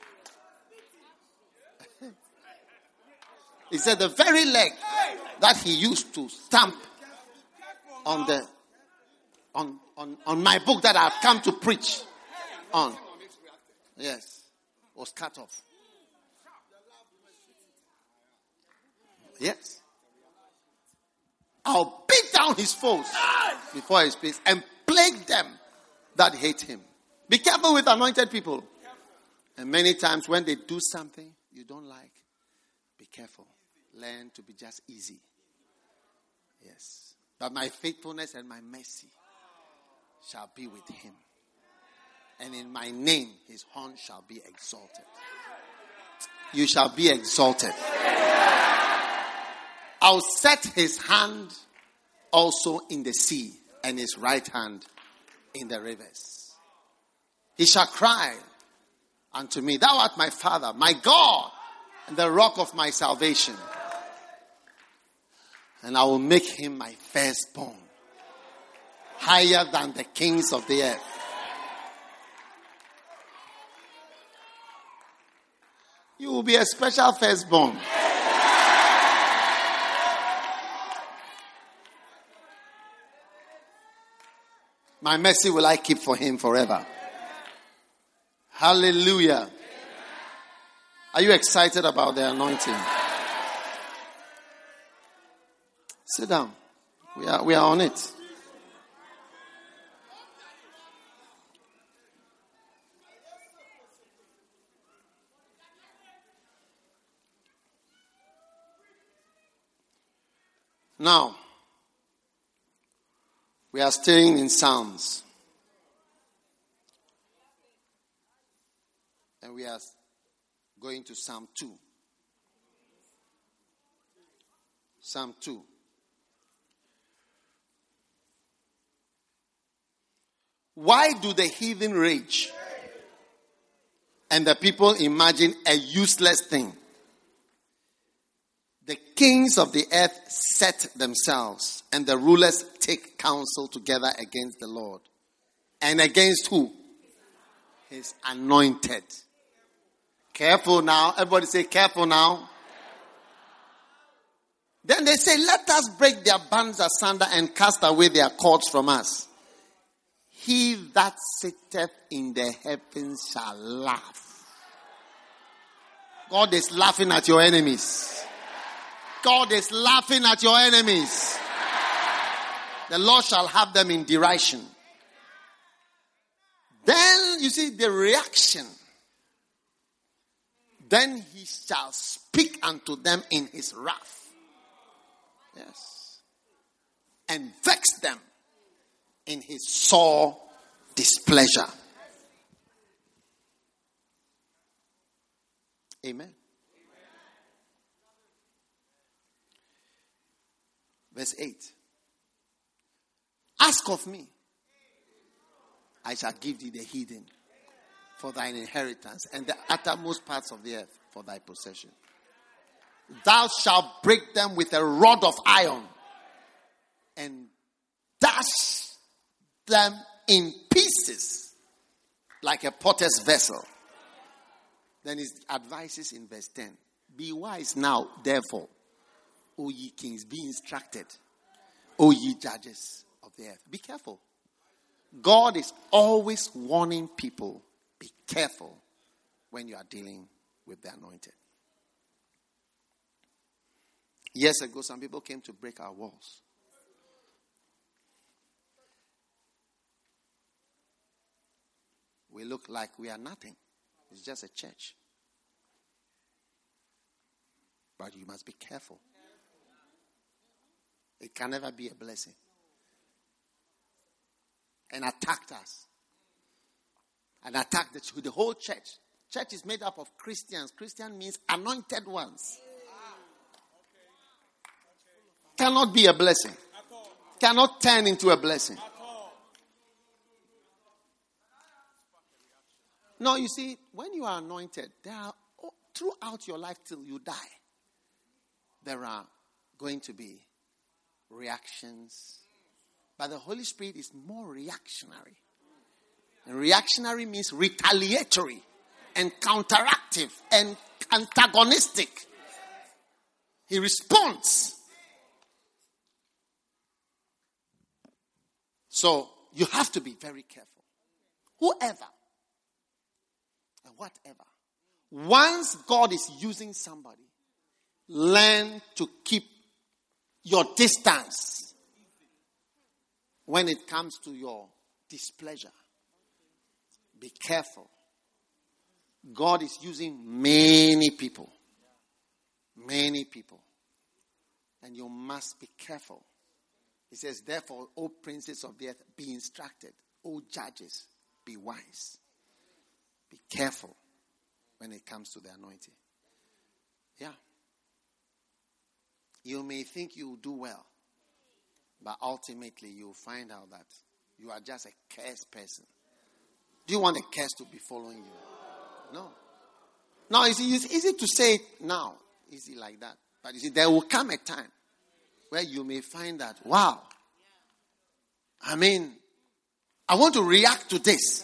He said the very leg that he used to stamp on the on on, on my book that I've come to preach on. Yes. Was cut off. Yes. I'll beat down his foes before his face and plague them that hate him. Be careful with anointed people. And many times when they do something you don't like, be careful. Learn to be just easy. Yes. But my faithfulness and my mercy shall be with him. And in my name his horn shall be exalted. You shall be exalted. I'll set his hand also in the sea and his right hand in the rivers. He shall cry unto me, thou art my Father, my God, and the rock of my salvation. And I will make him my firstborn, higher than the kings of the earth. You will be a special firstborn. My mercy will I keep for him forever. Hallelujah. Are you excited about the anointing? Sit down. We are, we are on it. Now, we are staying in Psalms. And we are going to Psalm two. Psalm two. Why do the heathen rage and the people imagine a useless thing? The kings of the earth set themselves, and the rulers take counsel together against the Lord. And against who? His anointed. Careful now. Everybody say careful now. Then they say, let us break their bands asunder and cast away their cords from us. He that sitteth in the heavens shall laugh. God is laughing at your enemies. God is laughing at your enemies. The Lord shall have them in derision. Then, you see, the reaction. Then he shall speak unto them in his wrath. Yes. And vex them in his sore displeasure. Amen. Verse eight. Ask of me, I shall give thee the hidden for thine inheritance, and the uttermost parts of the earth for thy possession. Thou shalt break them with a rod of iron, and dash them in pieces like a potter's vessel. Then he advises in verse ten. Be wise now, therefore, O ye kings, be instructed, O ye judges of the earth. Be careful. God is always warning people, be careful when you are dealing with the anointed. Years ago, some people came to break our walls. We look like we are nothing. It's just a church. But you must be careful. It can never be a blessing. And attacked us. And attacked the, the whole church. Church is made up of Christians. Christian means anointed ones. Cannot be a blessing. Cannot turn into a blessing. No, you see, when you are anointed, there are, throughout your life till you die, there are going to be reactions. But the Holy Spirit is more reactionary. And reactionary means retaliatory and counteractive and antagonistic. He responds. So you have to be very careful. Whoever and whatever. Once God is using somebody, learn to keep your distance when it comes to your displeasure. Be careful. God is using many people. Many people. And you must be careful. He says, therefore, O princes of the earth, be instructed. O judges, be wise. Be careful when it comes to the anointing. Yeah. You may think you do well, but ultimately you'll find out that you are just a cursed person. Do you want a curse to be following you? No. No, it's easy, it's easy to say it now. Easy like that. But you see, there will come a time where you may find that, wow, I mean, I want to react to this.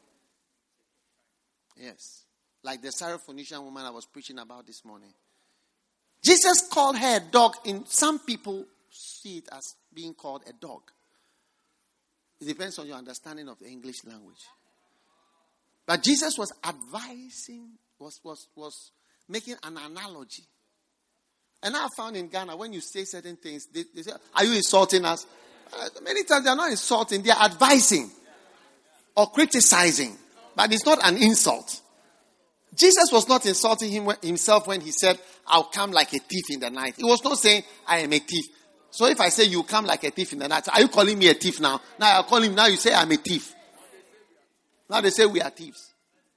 Yes. Like the Syrophoenician woman I was preaching about this morning. Jesus called her a dog. In some people see it as being called a dog. It depends on your understanding of the English language. But Jesus was advising, was, was, was making an analogy. And I found in Ghana, when you say certain things, they, they say, are you insulting us? Uh, many times they are not insulting, they are advising or criticizing. But it's not an insult. Jesus was not insulting him, himself when he said, I'll come like a thief in the night. He was not saying, I am a thief. So if I say you come like a thief in the night, are you calling me a thief now? Now I call him, now you say I'm a thief. Now they say we are thieves.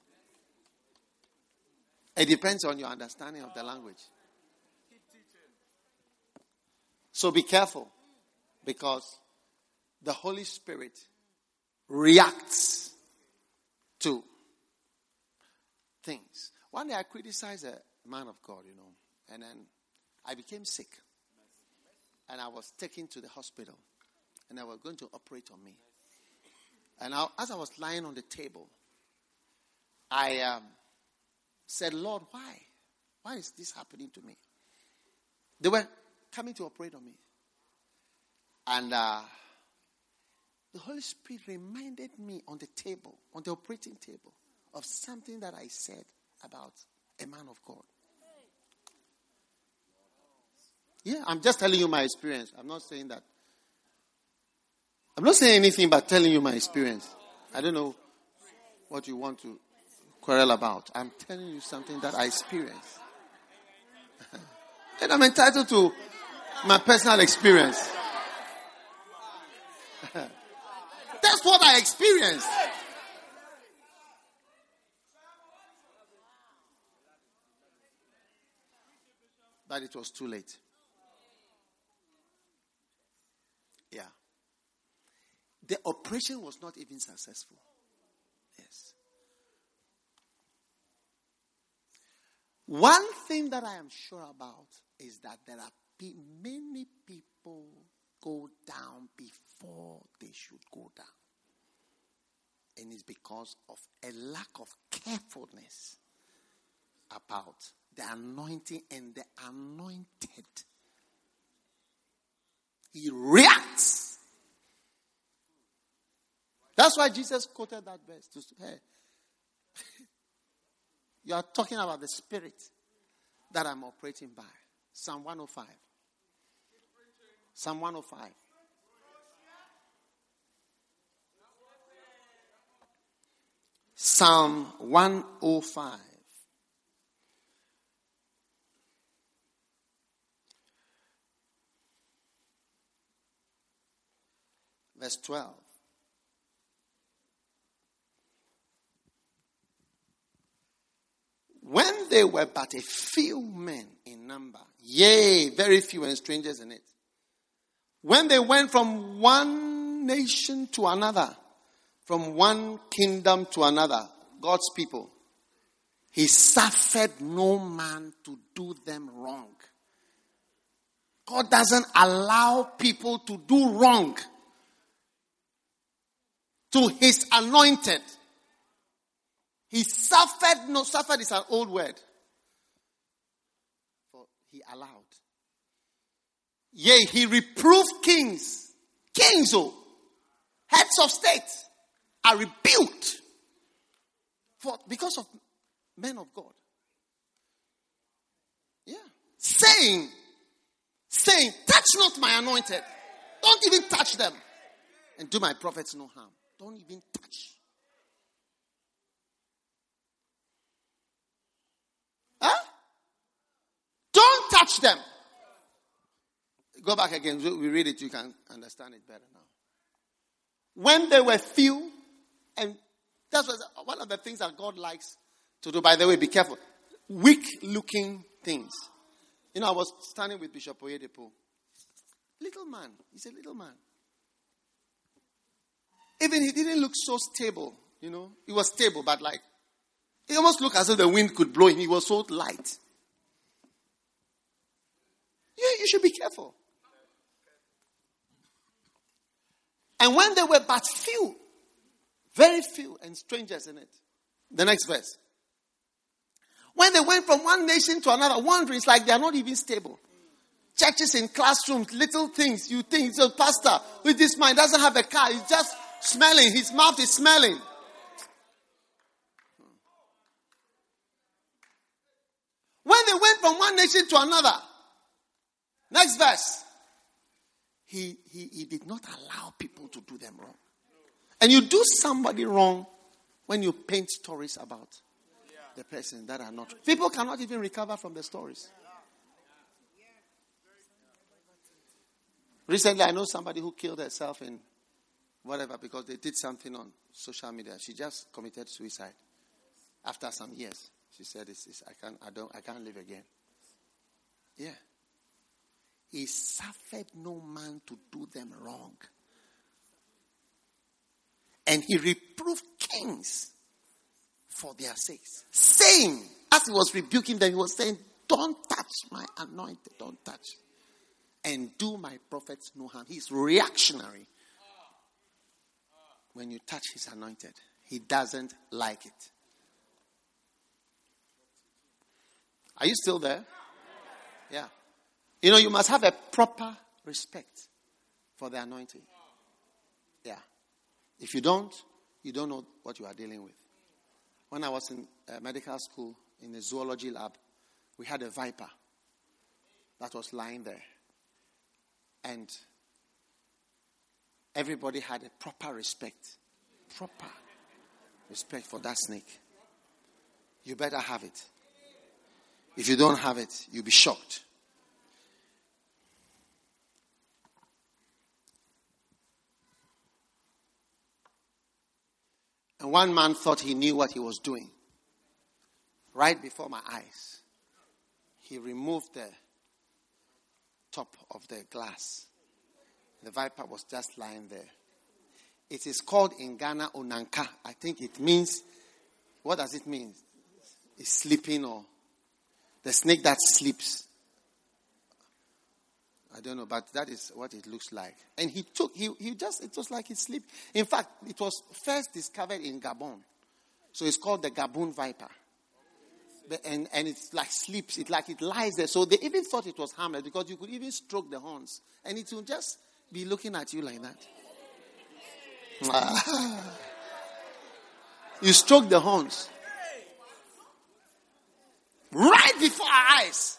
It depends on your understanding of the language. So be careful, because the Holy Spirit reacts to things. One day I criticized a man of God, you know, and then I became sick. And I was taken to the hospital, and they were going to operate on me. And I, as I was lying on the table, I um, said, Lord, why? Why is this happening to me? They were coming to operate on me. And uh, the Holy Spirit reminded me on the table, on the operating table, of something that I said about a man of God. Yeah, I'm just telling you my experience. I'm not saying that. I'm not saying anything but telling you my experience. I don't know what you want to quarrel about. I'm telling you something that I experienced. And I'm entitled to my personal experience. That's what I experienced. But it was too late. Yeah. The operation was not even successful. Yes. One thing that I am sure about is that there are pe- many people go down before they should go down. And it's because of a lack of carefulness about the anointing and the anointed. He reacts. That's why Jesus quoted that verse. To, hey, you are talking about the spirit that I'm operating by. Psalm one oh five. Psalm one oh five. Psalm one oh five. Verse twelve. When they were but a few men in number, yea, very few and strangers in it. When they went from one nation to another, from one kingdom to another, God's people, he suffered no man to do them wrong. God doesn't allow people to do wrong to his anointed. He suffered, no, suffered is an old word. For he allowed. Yea, he reproved kings. Kings, oh, heads of state are rebuked for because of men of God. Yeah. Saying, saying, touch not my anointed. Don't even touch them. And do my prophets no harm. Don't even touch. Huh? Don't touch them. Go back again. We read it. You can understand it better now. When they were few, and that's one of the things that God likes to do. By the way, be careful. Weak-looking things. You know, I was standing with Bishop Oyedepo. Little man. He's a little man. Even he didn't look so stable. You know, he was stable, but like, he almost looked as if the wind could blow him. He was so light. Yeah, you should be careful. And when they were but few, very few, and strangers in it. The next verse. When they went from one nation to another, wandering, it's like they are not even stable. Churches in classrooms, little things. You think, so pastor, with this man, doesn't have a car. He's just smelling. His mouth is smelling. When they went from one nation to another, next verse, he, he, he did not allow people to do them wrong. And you do somebody wrong when you paint stories about the person that are not. People cannot even recover from the stories. Recently, I know somebody who killed herself in whatever because they did something on social media. She just committed suicide after some years. She said, "This is I can't, I don't, I can't live again." Yeah. He suffered no man to do them wrong, and he reproved kings for their sakes, saying, as he was rebuking them, he was saying, "Don't touch my anointed, don't touch, and do my prophets no harm." He's reactionary. When you touch his anointed, he doesn't like it. Are you still there? Yeah. You know, you must have a proper respect for the anointing. Yeah. If you don't, you don't know what you are dealing with. When I was in uh, medical school, in the zoology lab, we had a viper that was lying there. And everybody had a proper respect. Proper respect for that snake. You better have it. If you don't have it, you'll be shocked. And one man thought he knew what he was doing. Right before my eyes, he removed the top of the glass. The viper was just lying there. It is called in Ghana Onanka. I think it means, what does it mean? It's sleeping, or the snake that sleeps. I don't know, but that is what it looks like. And he took, he, he just, it was like he sleep. In fact, it was first discovered in Gabon. So it's called the Gabon viper. And, and it's like sleeps, it like it lies there. So they even thought it was harmless because you could even stroke the horns. And it will just be looking at you like that. You stroke the horns. Right before our eyes.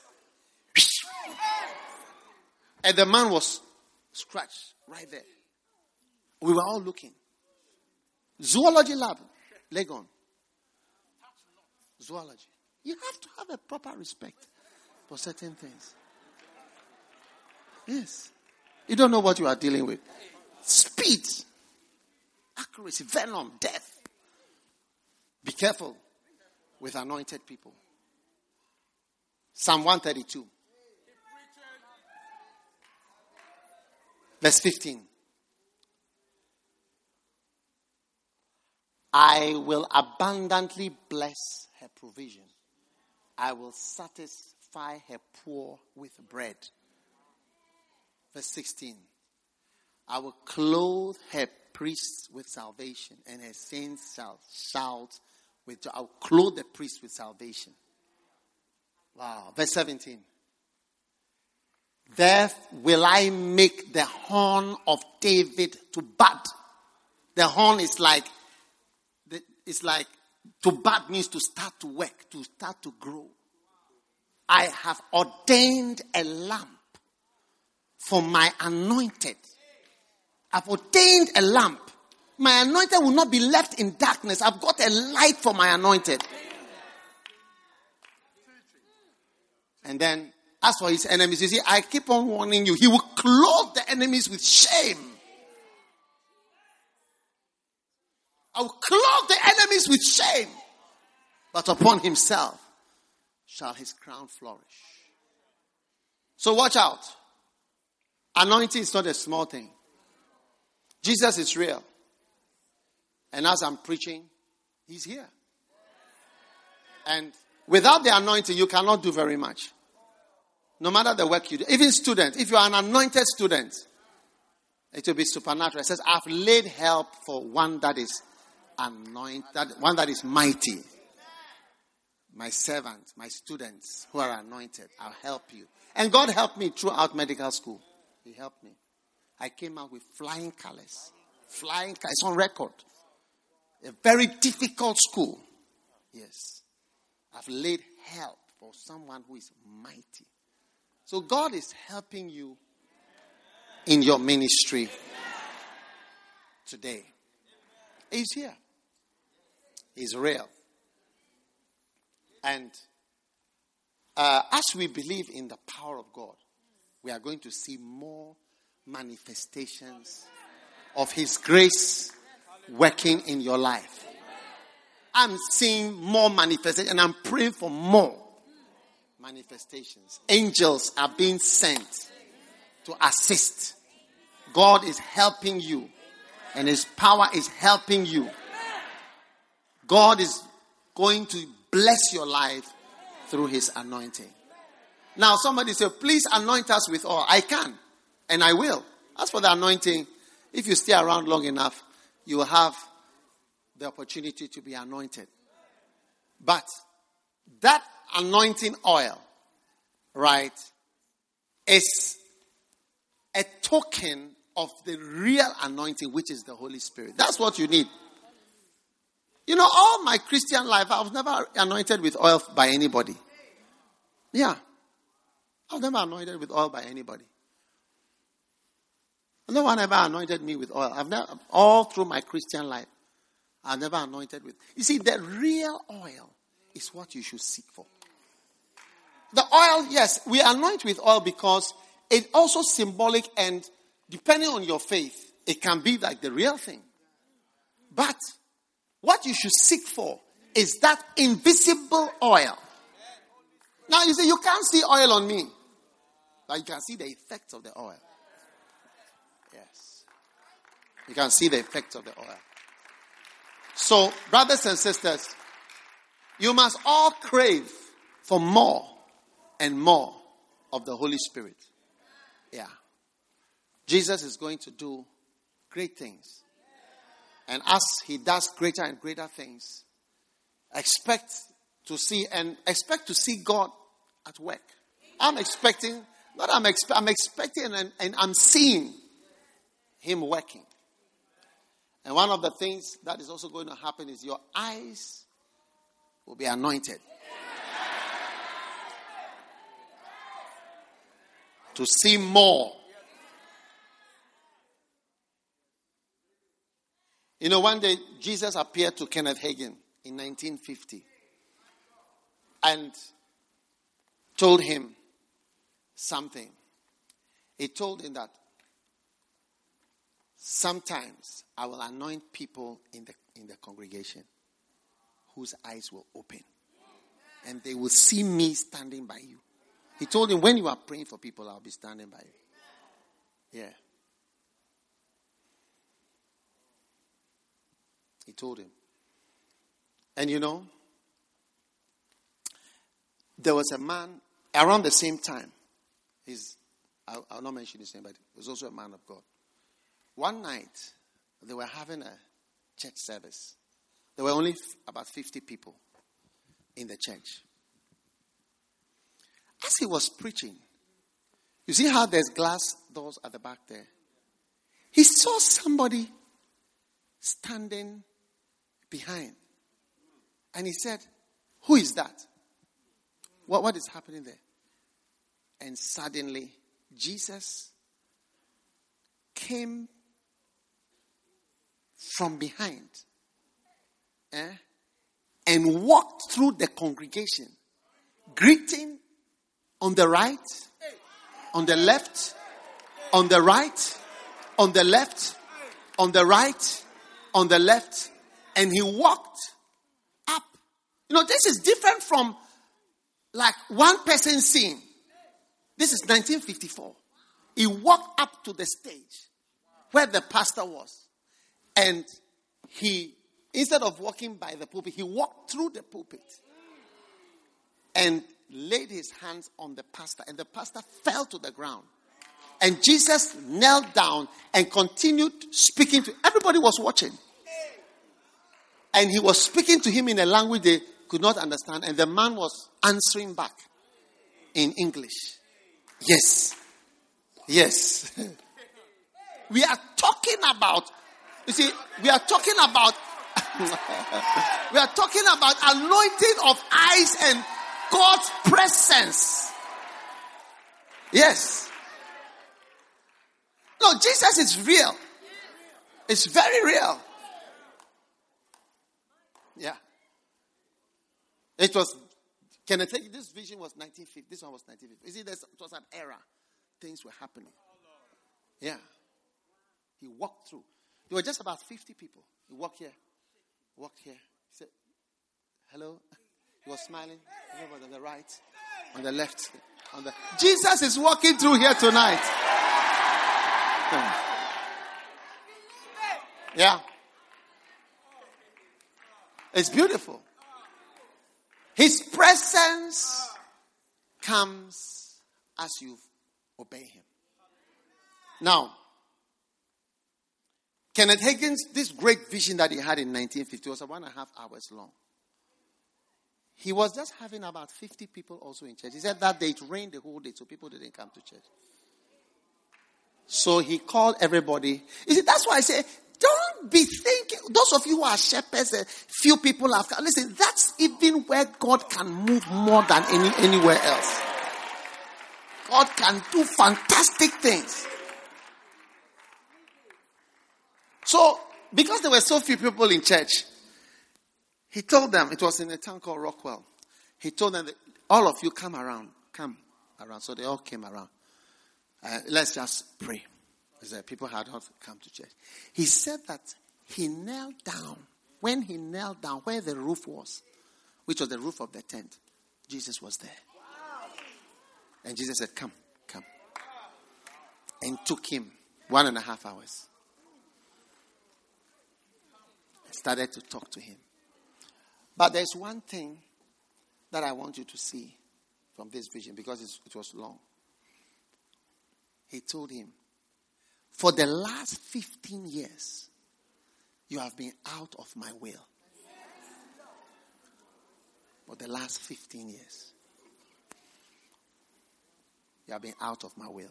And the man was scratched right there. We were all looking. Zoology lab, Legon. Zoology. You have to have a proper respect for certain things. Yes. You don't know what you are dealing with. Speed, accuracy, venom, death. Be careful with anointed people. Psalm one thirty-two. Verse fifteen. I will abundantly bless her provision. I will satisfy her poor with bread. Verse sixteen. I will clothe her priests with salvation, and her saints shall shout with joy. I will clothe the priests with salvation. Wow. Verse seventeen. There will I make the horn of David to bud. The horn is like, it's like, to bud means to start to work, to start to grow. I have ordained a lamp for my anointed. I've ordained a lamp. My anointed will not be left in darkness. I've got a light for my anointed. And then, as for his enemies, you see, I keep on warning you. He will clothe the enemies with shame. I will clothe the enemies with shame. But upon himself shall his crown flourish. So watch out. Anointing is not a small thing. Jesus is real. And as I'm preaching, he's here. And without the anointing, you cannot do very much. No matter the work you do. Even students, if you are an anointed student, it will be supernatural. It says, I've laid help for one that is anointed, one that is mighty. My servants, my students who are anointed, I'll help you. And God helped me throughout medical school. He helped me. I came out with flying colors. Flying colors. It's on record. A very difficult school. Yes. I've laid help for someone who is mighty. So God is helping you in your ministry today. He's here. He's real. And uh, as we believe in the power of God, we are going to see more manifestations of His grace working in your life. I'm seeing more manifestations, and I'm praying for more manifestations. Angels are being sent to assist. God is helping you, and His power is helping you. God is going to bless your life through His anointing. Now somebody say, please anoint us with oil. I can, and I will. As for the anointing, if you stay around long enough, you will have the opportunity to be anointed. But that anointing oil, right, is a token of the real anointing, which is the Holy Spirit. That's what you need. You know, all my Christian life, I was never anointed with oil by anybody. Yeah. I was never anointed with oil by anybody. No one ever anointed me with oil. I've never, all through my Christian life, I've never anointed with. You see, the real oil is what you should seek for. The oil, yes, we anoint with oil because it's also symbolic, and depending on your faith, it can be like the real thing. But what you should seek for is that invisible oil. Now you say, you can't see oil on me, but you can see the effects of the oil. Yes. You can see the effects of the oil. So, brothers and sisters, you must all crave for more and more of the Holy Spirit. Yeah. Jesus is going to do great things. And as he does greater and greater things, expect to see and expect to see God at work. I'm expecting, not I'm, expe- I'm expecting and, and I'm seeing him working. And one of the things that is also going to happen is your eyes will be anointed to see more. You know, one day Jesus appeared to Kenneth Hagin in nineteen fifty and told him something. He told him that sometimes I will anoint people in the in the congregation whose eyes will open and they will see me standing by you. He told him, when you are praying for people, I'll be standing by you. Yeah. He told him. And you know, there was a man around the same time. He's, I'll, I'll not mention his name, but he was also a man of God. One night, they were having a church service. There were only f- about fifty people in the church. As he was preaching, you see how there's glass doors at the back there? He saw somebody standing behind. And he said, who is that? What, what is happening there? And suddenly, Jesus came from behind eh, and walked through the congregation, greeting on the right, on the left, on the right, on the left, on the right, on the left, and he walked up. You know, this is different from like one person seeing. This is nineteen fifty-four. He walked up to the stage where the pastor was. And he, instead of walking by the pulpit, he walked through the pulpit and laid his hands on the pastor. And the pastor fell to the ground. And Jesus knelt down and continued speaking to, everybody was watching. And he was speaking to him in a language they could not understand. And the man was answering back in English. Yes. Yes. We are talking about, you see, we are talking about, we are talking about anointing of eyes and God's presence. Yes. No, Jesus is real. It's very real. Yeah. It was, can I tell you, this vision was nineteen fifty. This one was nineteen fifty. You see, this, it was an era. Things were happening. Yeah. He walked through. There were just about fifty people. He walked here. Walked here. He said, hello. He was smiling. Everybody on the right. On the left. On the Jesus is walking through here tonight. Yeah. It's beautiful. His presence comes as you obey him. Now, Kenneth Hagin's, this great vision that he had in nineteen fifty was one and a half hours long. He was just having about fifty people also in church. He said that day it rained the whole day, so people didn't come to church. So he called everybody. You see, that's why I say, don't be thinking, those of you who are shepherds, uh, few people have come. Listen, that's even where God can move more than any anywhere else. God can do fantastic things. So, because there were so few people in church, he told them, it was in a town called Rockwell. He told them, that all of you come around, come around. So they all came around. Uh, let's just pray. Because people had not come to church. He said that he knelt down. When he knelt down, where the roof was, which was the roof of the tent, Jesus was there. And Jesus said, come, come. And took him one and a half hours. started to talk to him. But there's one thing that I want you to see from this vision, because it's, it was long. He told him, for the last fifteen years, you have been out of my will. For the last fifteen years, you have been out of my will.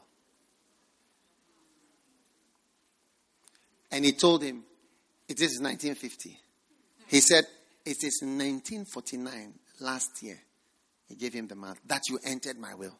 And he told him, it is nineteen fifty. He said, it is nineteen forty-nine, last year. He gave him the month that you entered my will.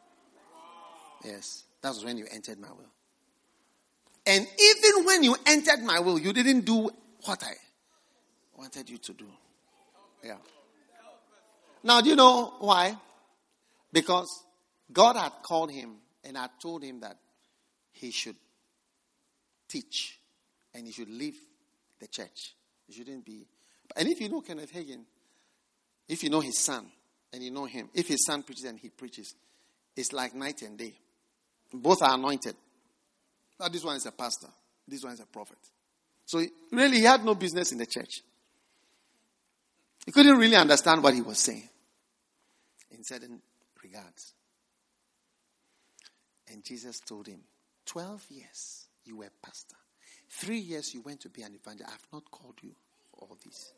Yes, that was when you entered my will. And even when you entered my will, you didn't do what I wanted you to do. Yeah. Now, do you know why? Because God had called him and had told him that he should teach and he should leave the church. He shouldn't be. And if you know Kenneth Hagin, if you know his son and you know him, if his son preaches and he preaches, it's like night and day. Both are anointed. Now, this one is a pastor. This one is a prophet. So really, he had no business in the church. He couldn't really understand what he was saying in certain regards. And Jesus told him, twelve years you were pastor. Three years you went to be an evangelist. I have not called you for all this.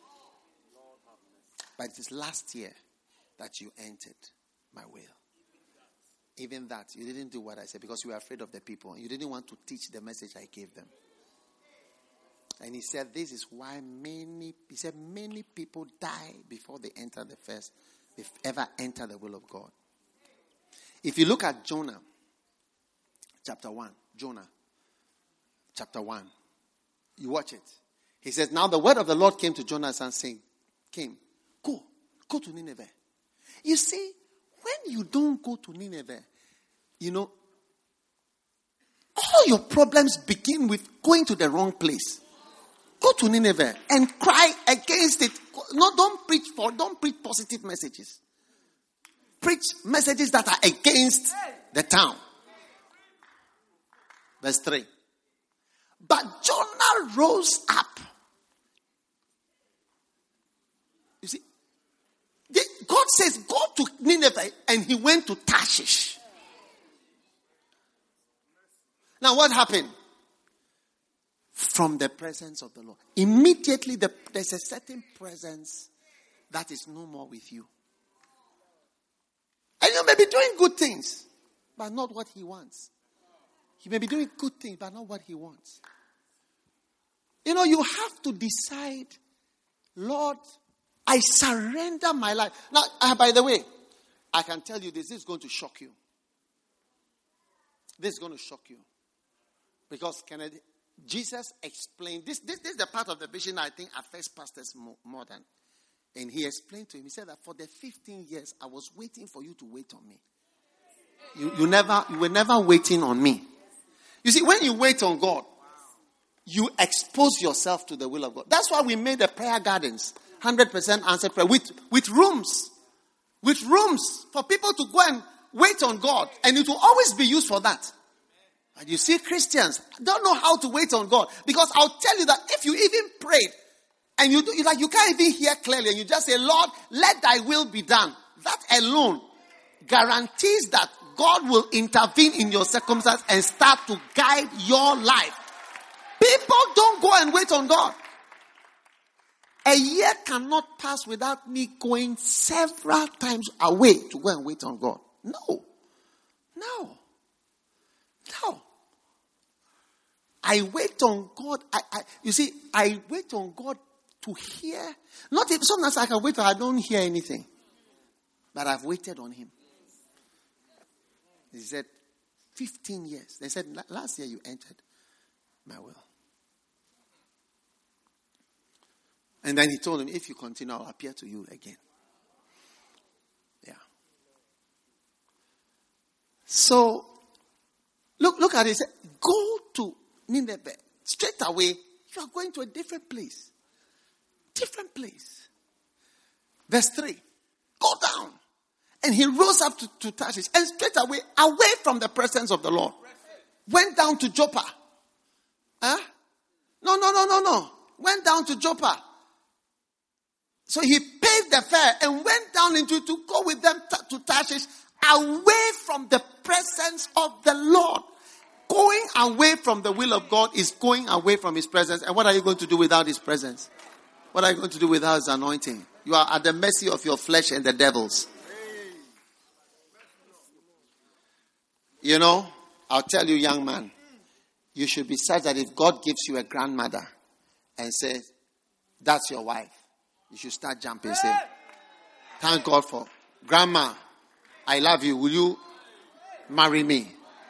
But it is last year that you entered my will. Even that, you didn't do what I said because you were afraid of the people. You didn't want to teach the message I gave them. And he said, this is why many, he said, many people die before they enter the first, they ever enter the will of God. If you look at Jonah, chapter one, Jonah, chapter one, you watch it. He says, now the word of the Lord came to Jonah and saying, came, go, go to Nineveh. You see, when you don't go to Nineveh, you know, all your problems begin with going to the wrong place. Go to Nineveh and cry against it. No, don't preach for, don't preach positive messages. Preach messages that are against the town. Verse three. But Jonah rose up. You see, God says, go to Nineveh, and he went to Tarshish. Now what happened? From the presence of the Lord. Immediately the, there's a certain presence that is no more with you. And you may be doing good things, but not what he wants. You may be doing good things, but not what he wants. You know, you have to decide, Lord, I surrender my life. Now, uh, by the way, I can tell you this, this is going to shock you. This is going to shock you. Because Kennedy, Jesus explained, this, this, this is the part of the vision I think affects pastors more, more than. And he explained to him, he said that for the fifteen years, I was waiting for you to wait on me. You, you never, you were never waiting on me. You see, when you wait on God, you expose yourself to the will of God. That's why we made the prayer gardens. one hundred percent answered prayer. With, with rooms. With rooms for people to go and wait on God. And it will always be used for that. But you see, Christians don't know how to wait on God. Because I'll tell you that if you even prayed and you do, you like you can't even hear clearly and you just say, Lord, let thy will be done. That alone guarantees that God will intervene in your circumstance and start to guide your life. People don't go and wait on God. A year cannot pass without me going several times away to go and wait on God. No. No. No. I wait on God. I, I, you see, I wait on God to hear. Not if sometimes I can wait and I don't hear anything. But I've waited on him. He said, fifteen years. They said, last year you entered my will. And then he told him, if you continue, I'll appear to you again. Yeah. So, look, look at it. He said, go to Nineveh. Straight away, you are going to a different place. Different place. Verse three. Go down. And he rose up to, to Tarshish. And straight away, away from the presence of the Lord. Went down to Joppa. Huh? No, no, no, no, no. went down to Joppa. So he paid the fare and went down into to go with them t- to Tarshish, away from the presence of the Lord. Going away from the will of God is going away from his presence. And what are you going to do without his presence? What are you going to do without his anointing? You are at the mercy of your flesh and the devils. You know, I'll tell you, young man, you should be such that if God gives you a grandmother and says, that's your wife, you should start jumping and say, thank God for grandma, I love you. Will you marry me?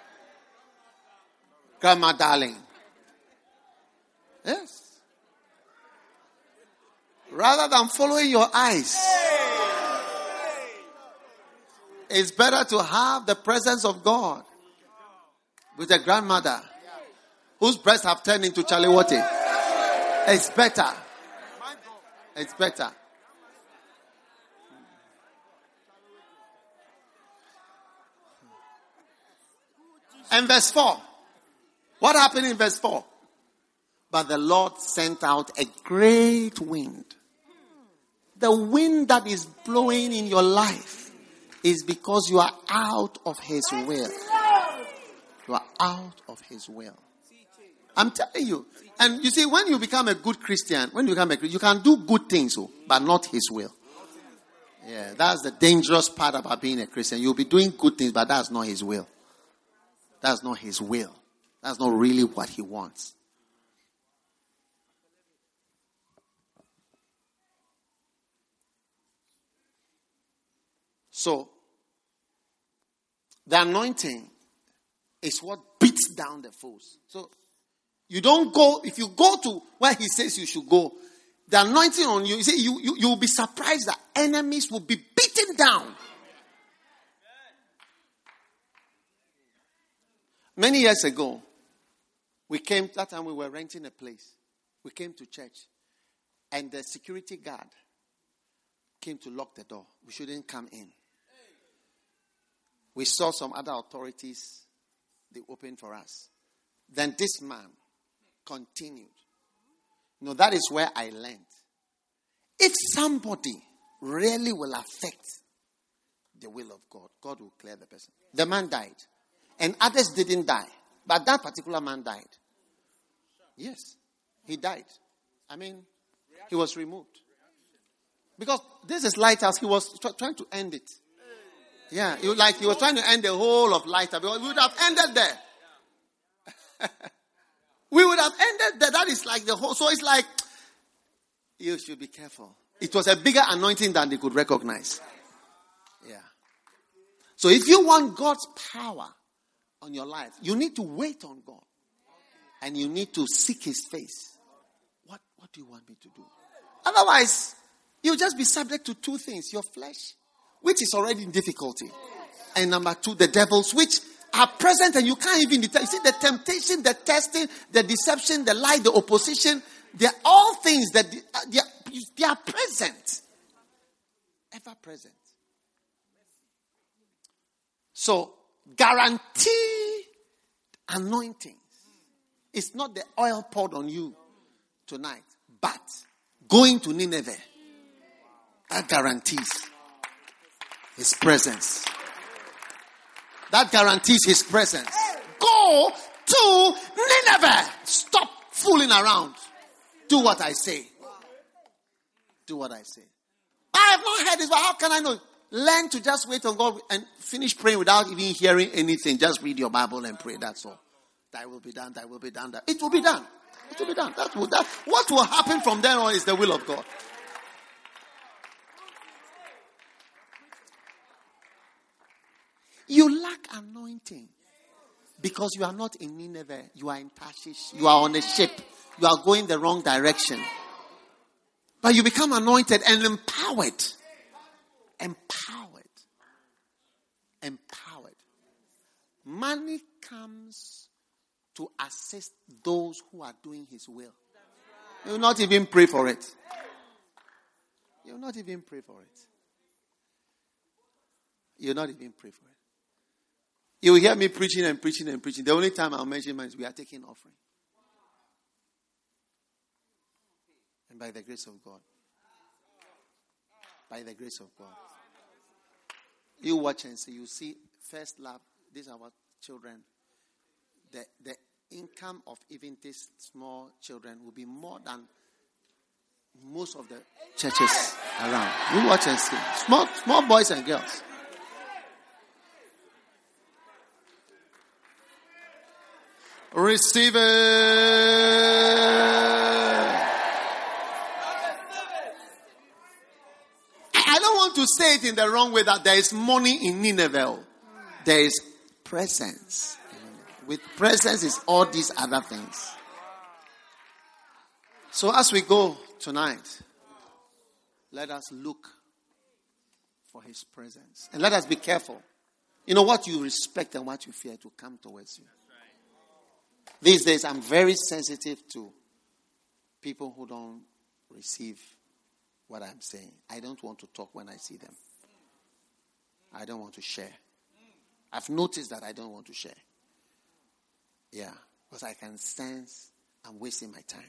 Grandma, darling. Yes. Rather than following your eyes, it's better to have the presence of God with a grandmother whose breasts have turned into chaliwate. It's better. It's better. And verse four. What happened in verse four? But the Lord sent out a great wind. The wind that is blowing in your life is because you are out of his will. You are out of his will. I'm telling you. And you see, when you become a good Christian, when you become a Christian, you can do good things, but not his will. Yeah, that's the dangerous part about being a Christian. You'll be doing good things, but that's not his will. That's not his will. That's not really what he wants. So, the anointing is what beats down the foes. So, you don't go, if you go to where he says you should go, the anointing on you, you see, you, you, you will be surprised that enemies will be beaten down. Many years ago, we came, that time we were renting a place. We came to church, and the security guard came to lock the door. We shouldn't come in. We saw some other authorities, they opened for us. Then this man continued. You know, that is where I learned. If somebody really will affect the will of God, God will clear the person. The man died. And others didn't die. But that particular man died. Yes. He died. I mean, he was removed. Because this is Lighthouse. He was tr- trying to end it. Yeah. He was like he was trying to end the whole of Lighthouse. Because we would have ended there. We would have ended there. That is like the whole. So it's like, you should be careful. It was a bigger anointing than they could recognize. Yeah. So if you want God's power on your life, you need to wait on God. And you need to seek his face. What, what do you want me to do? Otherwise, you'll just be subject to two things. Your flesh, which is already in difficulty. And number two, the devils, which are present and you can't even detect. You see, the temptation, the testing, the deception, the lie, the opposition, they're all things that they are, they are present. Ever present. So, guaranteed anointing. It's not the oil poured on you tonight, but going to Nineveh, that guarantees his presence. That guarantees his presence. Go to Nineveh. Stop fooling around. Do what I say. Do what I say. I have not heard this, but how can I know? Learn to just wait on God and finish praying without even hearing anything. Just read your Bible and pray. That's all. That will be done. That will be done. That it will be done. It will be done. That will, that, what will happen from then on is the will of God. You lack anointing because you are not in Nineveh. You are in Tarshish. You are on a ship. You are going the wrong direction. But you become anointed and empowered. Empowered. Empowered. Money comes to assist those who are doing his will. You will not even pray for it. You will not even pray for it. You will not even pray for it. You will hear me preaching and preaching and preaching. The only time I'll mention mine is we are taking offering. And by the grace of God. By the grace of God. You watch and see. You see, first love, these are our children. The, the income of even these small children will be more than most of the churches around. You watch and see. Small, small boys and girls. Receive it. I don't want to say it in the wrong way that there is money in Nineveh. There is presence. With presence is all these other things. So as we go tonight, let us look for his presence. And let us be careful. You know what you respect and what you fear to come towards you. These days I'm very sensitive to people who don't receive what I'm saying. I don't want to talk when I see them. I don't want to share. I've noticed that I don't want to share. Yeah, because I can sense I'm wasting my time.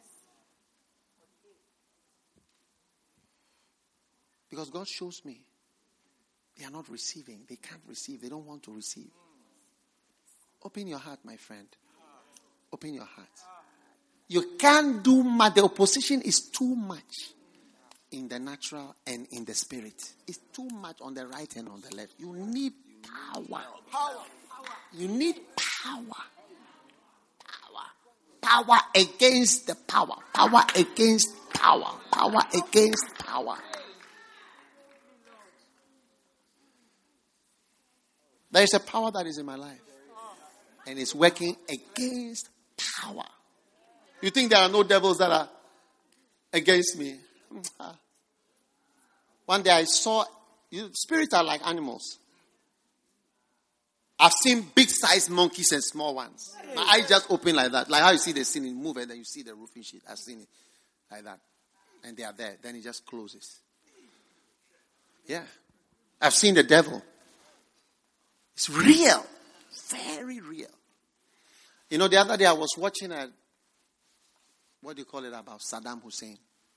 Because God shows me they are not receiving. They can't receive. They don't want to receive. Open your heart, my friend. Open your heart. You can't do much. The opposition is too much in the natural and in the spirit. It's too much on the right and on the left. You need power. Power. You need power. Power. Power against the power. Power against power. Power against power. There is a power that is in my life. And it's working against power. You think there are no devils that are against me? One day I saw, you, spirits are like animals. I've seen big-sized monkeys and small ones. My eyes just open like that. Like how you see the ceiling move and then you see the roofing sheet. I've seen it like that. And they are there. Then it just closes. Yeah. I've seen the devil. It's real. Very real. You know, the other day I was watching a, what do you call it, about Saddam Hussein.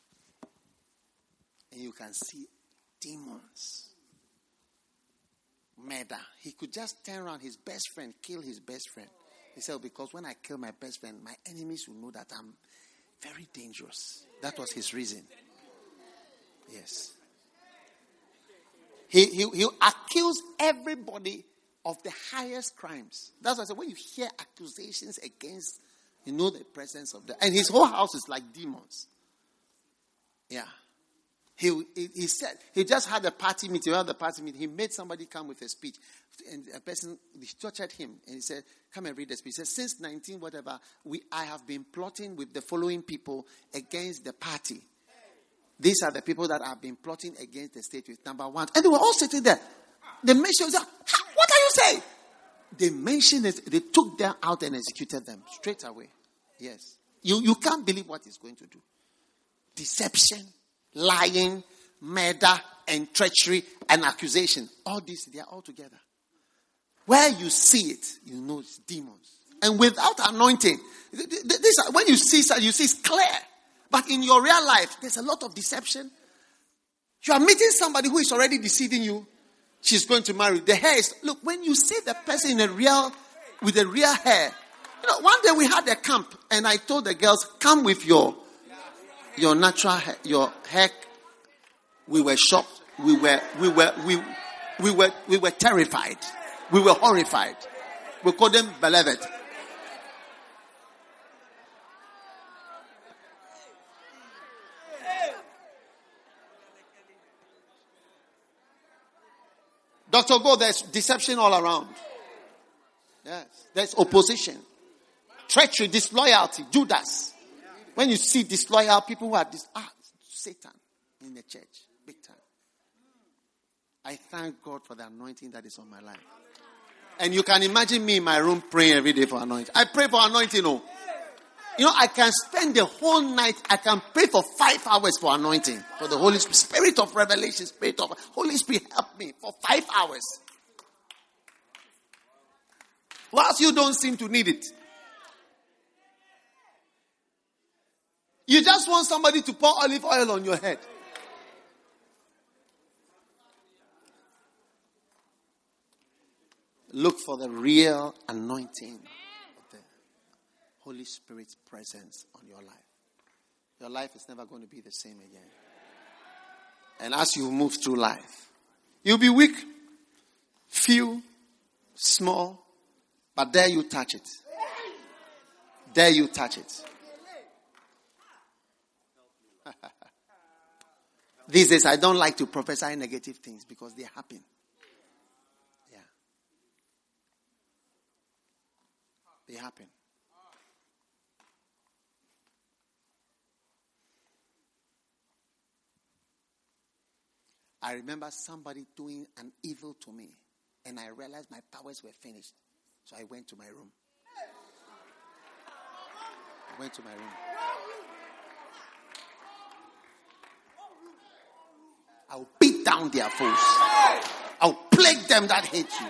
And you can see demons. Murder. He could just turn around his best friend, kill his best friend. He said, because when I kill my best friend, my enemies will know that I'm very dangerous. That was his reason. Yes. He, he, he accused everybody of the highest crimes. That's why I said, when you hear accusations against, you know the presence of the... And his whole house is like demons. Yeah. He, he, he said, he just had a party meeting. He had the party meeting. He made somebody come with a speech. And a person, he tortured him. And he said, come and read the speech. He said, since nineteen whatever, we, I have been plotting with the following people against the party. These are the people that have been plotting against the state with number one. And they were all sitting there. They mentioned, what are you saying? They mentioned it. They took them out and executed them straight away. Yes. You, you can't believe what he's going to do. Deception, lying, murder, and treachery, and accusation. All these, they are all together. Where you see it, you know it's demons. And without anointing, this, when you see it, you see it's clear. But in your real life, there's a lot of deception. You are meeting somebody who is already deceiving you. She's going to marry. The hair is, look, when you see the person in a real, with a real hair. You know, one day we had a camp and I told the girls, come with your, your natural hair, your hair. We were shocked. We were, we were, we, we were, we were terrified. We were horrified. We called them beloved. Doctor Go, there's deception all around. Yes. There's opposition. Treachery, disloyalty, Judas. When you see disloyal people who are dis- ah, Satan in the church. Big time. I thank God for the anointing that is on my life. And you can imagine me in my room praying every day for anointing. I pray for anointing, oh. You know, I can spend the whole night, I can pray for five hours for anointing. For the Holy Spirit, Spirit of revelation, Spirit of Holy Spirit, help me for five hours. Whilst you don't seem to need it. You just want somebody to pour olive oil on your head. Look for the real anointing of the Holy Spirit's presence on your life. Your life is never going to be the same again. And as you move through life, you'll be weak, few, small, but dare you touch it. Dare you touch it. These days, I don't like to prophesy negative things because they happen. Yeah. They happen. I remember somebody doing an evil to me, and I realized my powers were finished. So I went to my room. I went to my room. I'll beat down their foes. I'll plague them that hate you.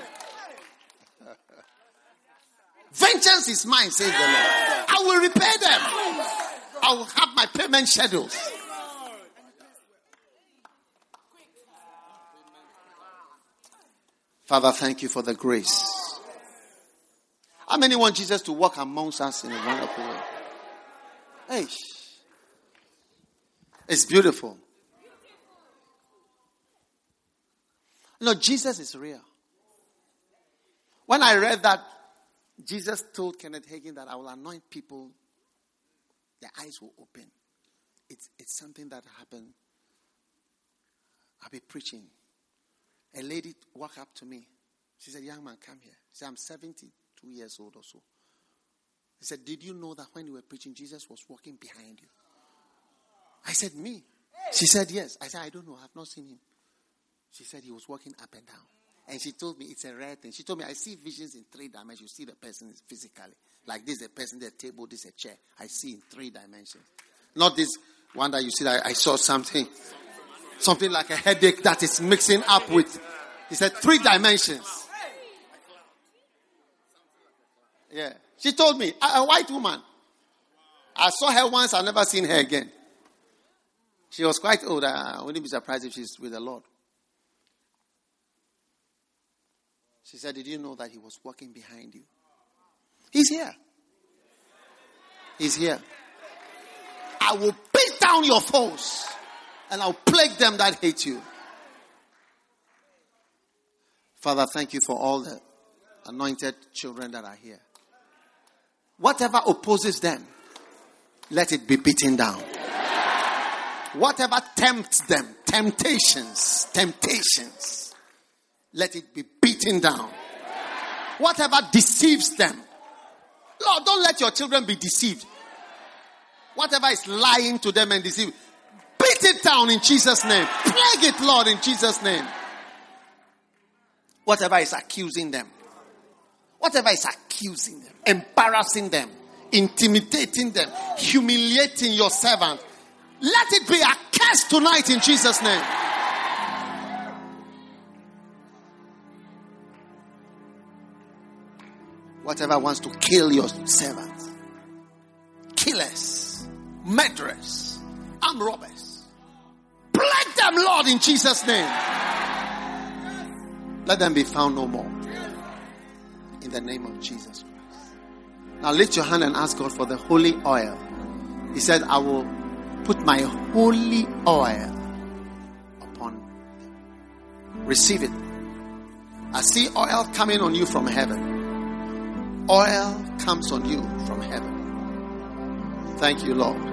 Vengeance is mine, says the Lord. I will repay them. I will have my payment schedules. Father, thank you for the grace. How many want Jesus to walk amongst us in a wonderful way? Hey, it's beautiful. No, Jesus is real. When I read that, Jesus told Kenneth Hagin that I will anoint people, their eyes will open. It's, it's something that happened. I'll be preaching. A lady walked up to me. She said, young man, come here. She said, I'm seventy-two years old or so. He said, did you know that when you were preaching, Jesus was walking behind you? I said, me? She said, yes. I said, I don't know. I've not seen him. She said he was walking up and down. And she told me it's a rare thing. She told me, I see visions in three dimensions. You see the person physically. Like this is a person, the table, this is a chair. I see in three dimensions. Not this one that you see that I saw something. Something like a headache that is mixing up with. He said three dimensions. Yeah. She told me, a, a white woman. I saw her once, I've never seen her again. She was quite old. I wouldn't be surprised if she's with the Lord. She said, did you know that he was walking behind you? He's here. He's here. I will beat down your foes and I'll plague them that hate you. Father, thank you for all the anointed children that are here. Whatever opposes them, let it be beaten down. Whatever tempts them, temptations, temptations, let it be beaten down. Whatever deceives them, Lord, don't let your children be deceived. Whatever is lying to them and deceiving, beat it down in Jesus' name. Plague it, Lord, in Jesus' name. Whatever is accusing them, whatever is accusing them, embarrassing them, intimidating them, humiliating your servant, let it be a curse tonight in Jesus' name. Whatever wants to kill your servants, killers, murderers, armed robbers, plague them, Lord, in Jesus' name. Let them be found no more. In the name of Jesus Christ. Now lift your hand and ask God for the holy oil. He said, I will put my holy oil upon them. Receive it. I see oil coming on you from heaven. Oil comes on you from heaven. Thank you, Lord.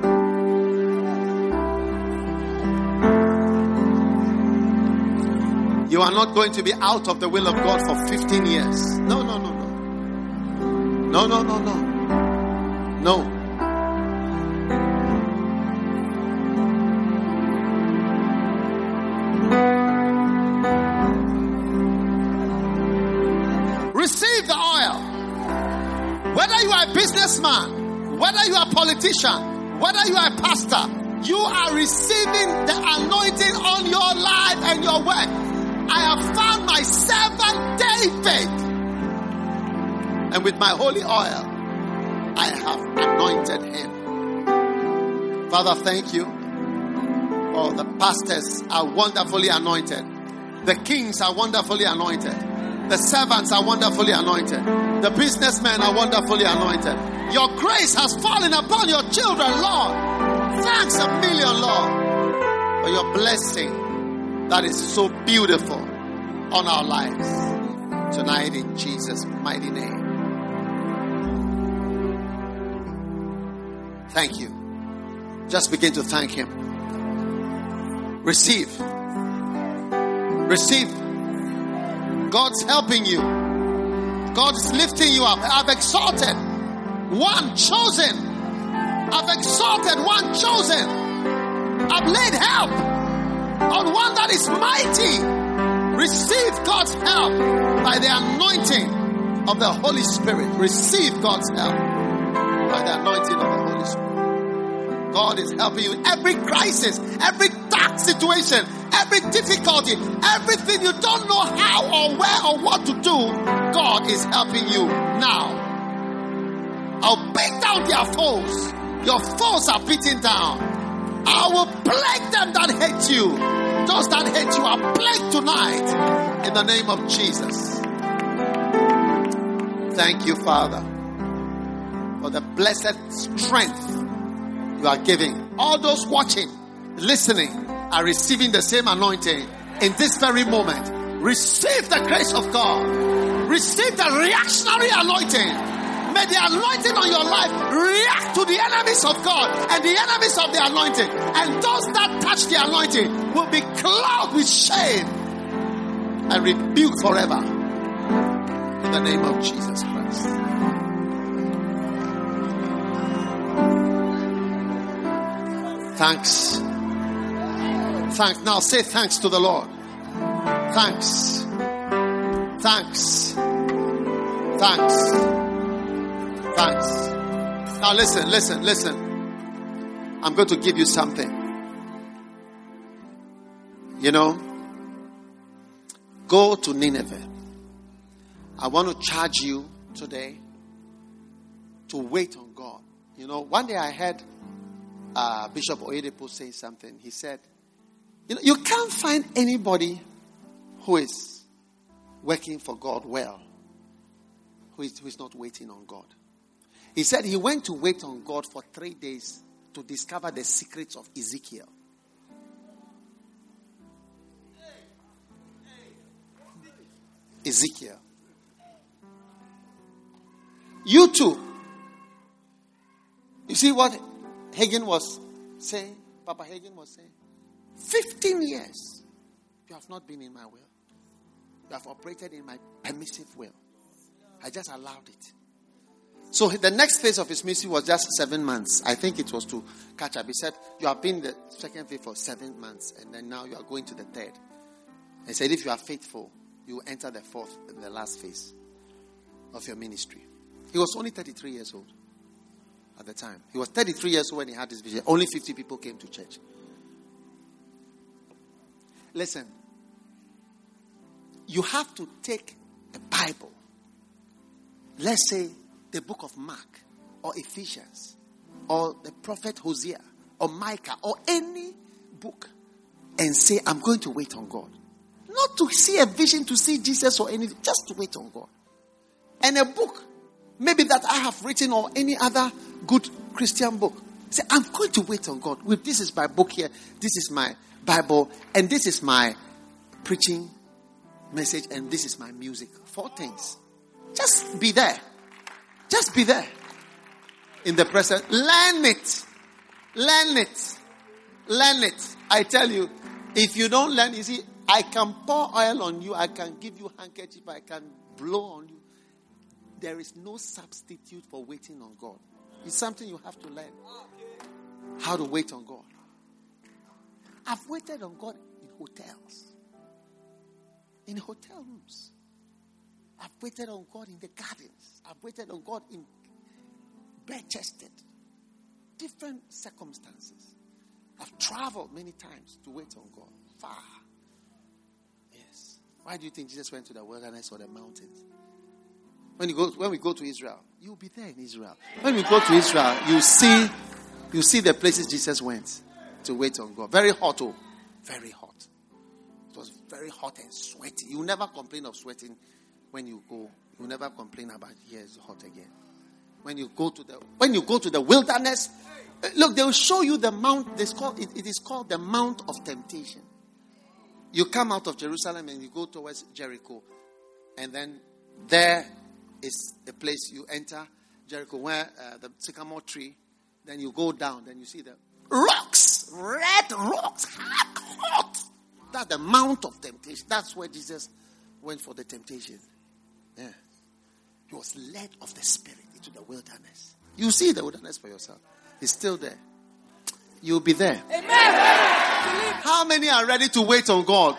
You are not going to be out of the will of God for fifteen years. No, no, no, no. No, no, no, no. No. Receive the oil. Whether you are a businessman, whether you are a politician, whether you are a pastor, you are receiving the anointing on your life and your work. I have found my servant David. And with my holy oil, I have anointed him. Father, thank you. Oh, the pastors are wonderfully anointed. The kings are wonderfully anointed. The servants are wonderfully anointed. The businessmen are wonderfully anointed. Your grace has fallen upon your children, Lord. Thanks a million, Lord, for your blessing that is so beautiful on our lives. Tonight in Jesus' mighty name. Thank you. Just begin to thank him. Receive. Receive. God's helping you. God's lifting you up. I've exalted one chosen. I've exalted one chosen. I've laid help on one that is mighty. Receive God's help by the anointing of the Holy Spirit. Receive God's help by the anointing of the Holy Spirit. God is helping you in every crisis, every dark situation, every difficulty, everything you don't know how or where or what to do. God is helping you now. I'll beat down their foes. Your foes are beaten down. I will plague them that hate you. Those that hate you are plagued tonight in the name of Jesus. Thank you, Father, for the blessed strength you are giving. All those watching, listening, are receiving the same anointing in this very moment. Receive the grace of God. Receive the reactionary anointing. May the anointing on your life react to the enemies of God and the enemies of the anointing. And those that touch the anointing will be clouded with shame and rebuked forever. In the name of Jesus Christ. Thanks. Thanks. Now say thanks to the Lord. Thanks. Thanks. Thanks. Thanks. Now listen, listen, listen. I'm going to give you something. You know, go to Nineveh. I want to charge you today to wait on God. You know, one day I heard uh, Bishop Oyedepo say something. He said, you know, you can't find anybody who is working for God well, who is, who is not waiting on God. He said he went to wait on God for three days to discover the secrets of Ezekiel. Ezekiel. You too. You see what Hagin was saying? Papa Hagin was saying, fifteen years you have not been in my will. You have operated in my permissive will. I just allowed it. So the next phase of his ministry was just seven months. I think it was to catch up. He said, you have been in the second phase for seven months and then now you are going to the third. He said, if you are faithful, you will enter the fourth, the last phase of your ministry. He was only thirty-three years old at the time. He was thirty-three years old when he had this vision. Only fifty people came to church. Listen, you have to take the Bible, let's say the book of Mark or Ephesians or the prophet Hosea or Micah or any book and say, I'm going to wait on God. Not to see a vision, to see Jesus or anything, just to wait on God. And a book, maybe that I have written or any other good Christian book. Say, I'm going to wait on God. With this is my book here, this is my Bible, and this is my preaching message, and this is my music. Four things. Just be there. Just be there. In the present. Learn it. Learn it. Learn it. I tell you, if you don't learn, you see, I can pour oil on you, I can give you handkerchief, I can blow on you. There is no substitute for waiting on God. It's something you have to learn. How to wait on God. I've waited on God in hotels. In hotel rooms. I've waited on God in the gardens. I've waited on God in bare-chested. Different circumstances. I've traveled many times to wait on God. Far. Yes. Why do you think Jesus went to the wilderness or the mountains? When you go, when we go to Israel, you'll be there in Israel. When we go to Israel, you see You see the places Jesus went to wait on God. Very hot, oh. Very hot. It was very hot and sweaty. You never complain of sweating when you go. You never complain about here it's hot again. When you go to the when you go to the wilderness, look, they will show you the mount. This called, it, it is called the Mount of Temptation. You come out of Jerusalem and you go towards Jericho, and then there is a place you enter Jericho where uh, the sycamore tree. Then you go down. Then you see the rocks, red rocks, hot. That's the Mount of Temptation. That's where Jesus went for the temptation. Yeah, he was led of the Spirit into the wilderness. You see the wilderness for yourself. It's still there. You'll be there. Amen. How many are ready to wait on God?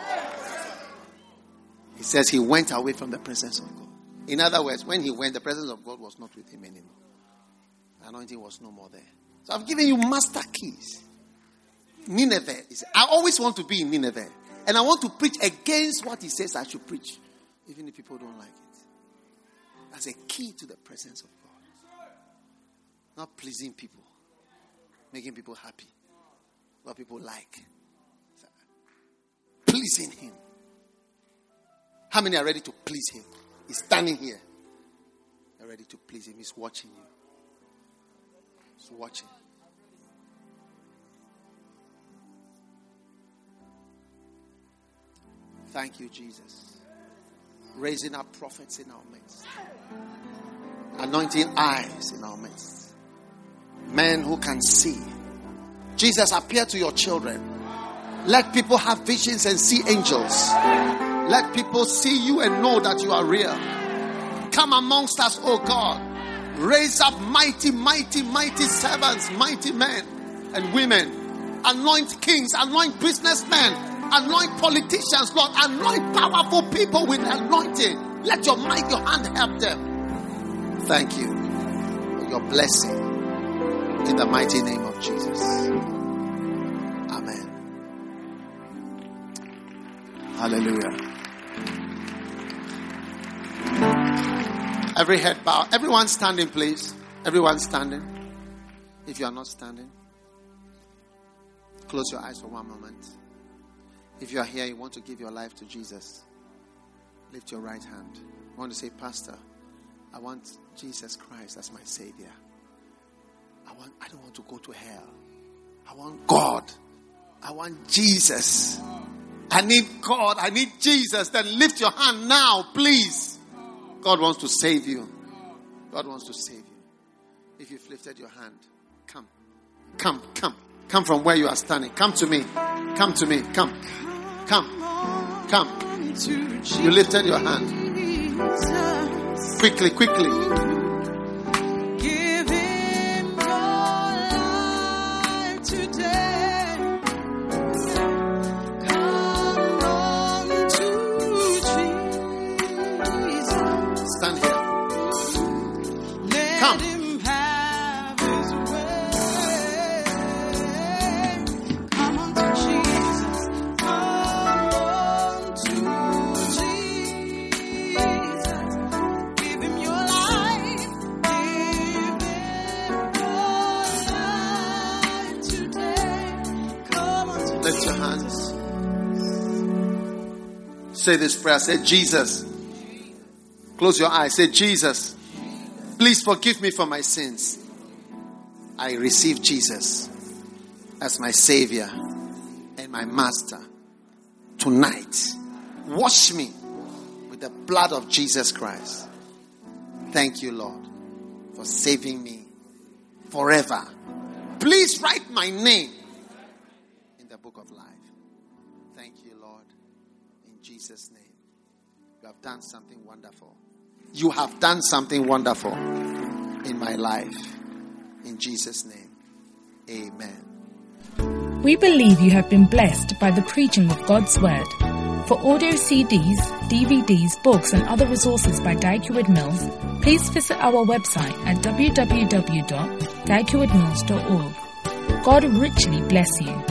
He says he went away from the presence of God. In other words, when he went, the presence of God was not with him anymore. The anointing was no more there. So I've given you master keys. Nineveh is, I always want to be in Nineveh. And I want to preach against what he says I should preach. Even if people don't like it. That's a key to the presence of God. Not pleasing people. Making people happy. What people like. Pleasing him. How many are ready to please him? He's standing here. You're ready to please him. He's watching you. He's watching. Thank you, Jesus. Raising up prophets in our midst. Anointing eyes in our midst. Men who can see. Jesus, appear to your children. Let people have visions and see angels. Let people see you and know that you are real. Come amongst us, oh God. Raise up mighty, mighty, mighty servants, mighty men and women. Anoint kings, anoint businessmen. Anoint politicians, Lord. Anoint powerful people with anointing. Let your might, your hand help them. Thank you for your blessing. In the mighty name of Jesus. Amen. Hallelujah. Every head bow. Everyone standing, please. Everyone standing. If you are not standing, close your eyes for one moment. If you are here, you want to give your life to Jesus, lift your right hand. You want to say, Pastor, I want Jesus Christ as my Savior. I want. I don't want to go to hell. I want God. I want Jesus. I need God. I need Jesus. Then lift your hand now, please. God wants to save you. God wants to save you. If you've lifted your hand, come. Come, come. Come from where you are standing. Come to me. Come to me. Come. Come. Come. You lifted your hand. Quickly, quickly. Give him your life today. Come on to Jesus. Stand here. Let Come. him have his way. Come on to Jesus. Come on to Jesus. Give him your life. Give him your life today. Come on to Lift your hands. Say this prayer. Say, Jesus. Close your eyes. Say, Jesus. Please forgive me for my sins. I receive Jesus as my Savior and my Master. Tonight, wash me with the blood of Jesus Christ. Thank you, Lord, for saving me forever. Please write my name in the book of life. Thank you, Lord, in Jesus' name. You have done something wonderful. You have done something wonderful in my life. In Jesus' name, amen. We believe you have been blessed by the preaching of God's Word. For audio C Ds, D V Ds, books and other resources by Dag Heward-Mills, please visit our website at w w w dot dag heward mills dot org. God richly bless you.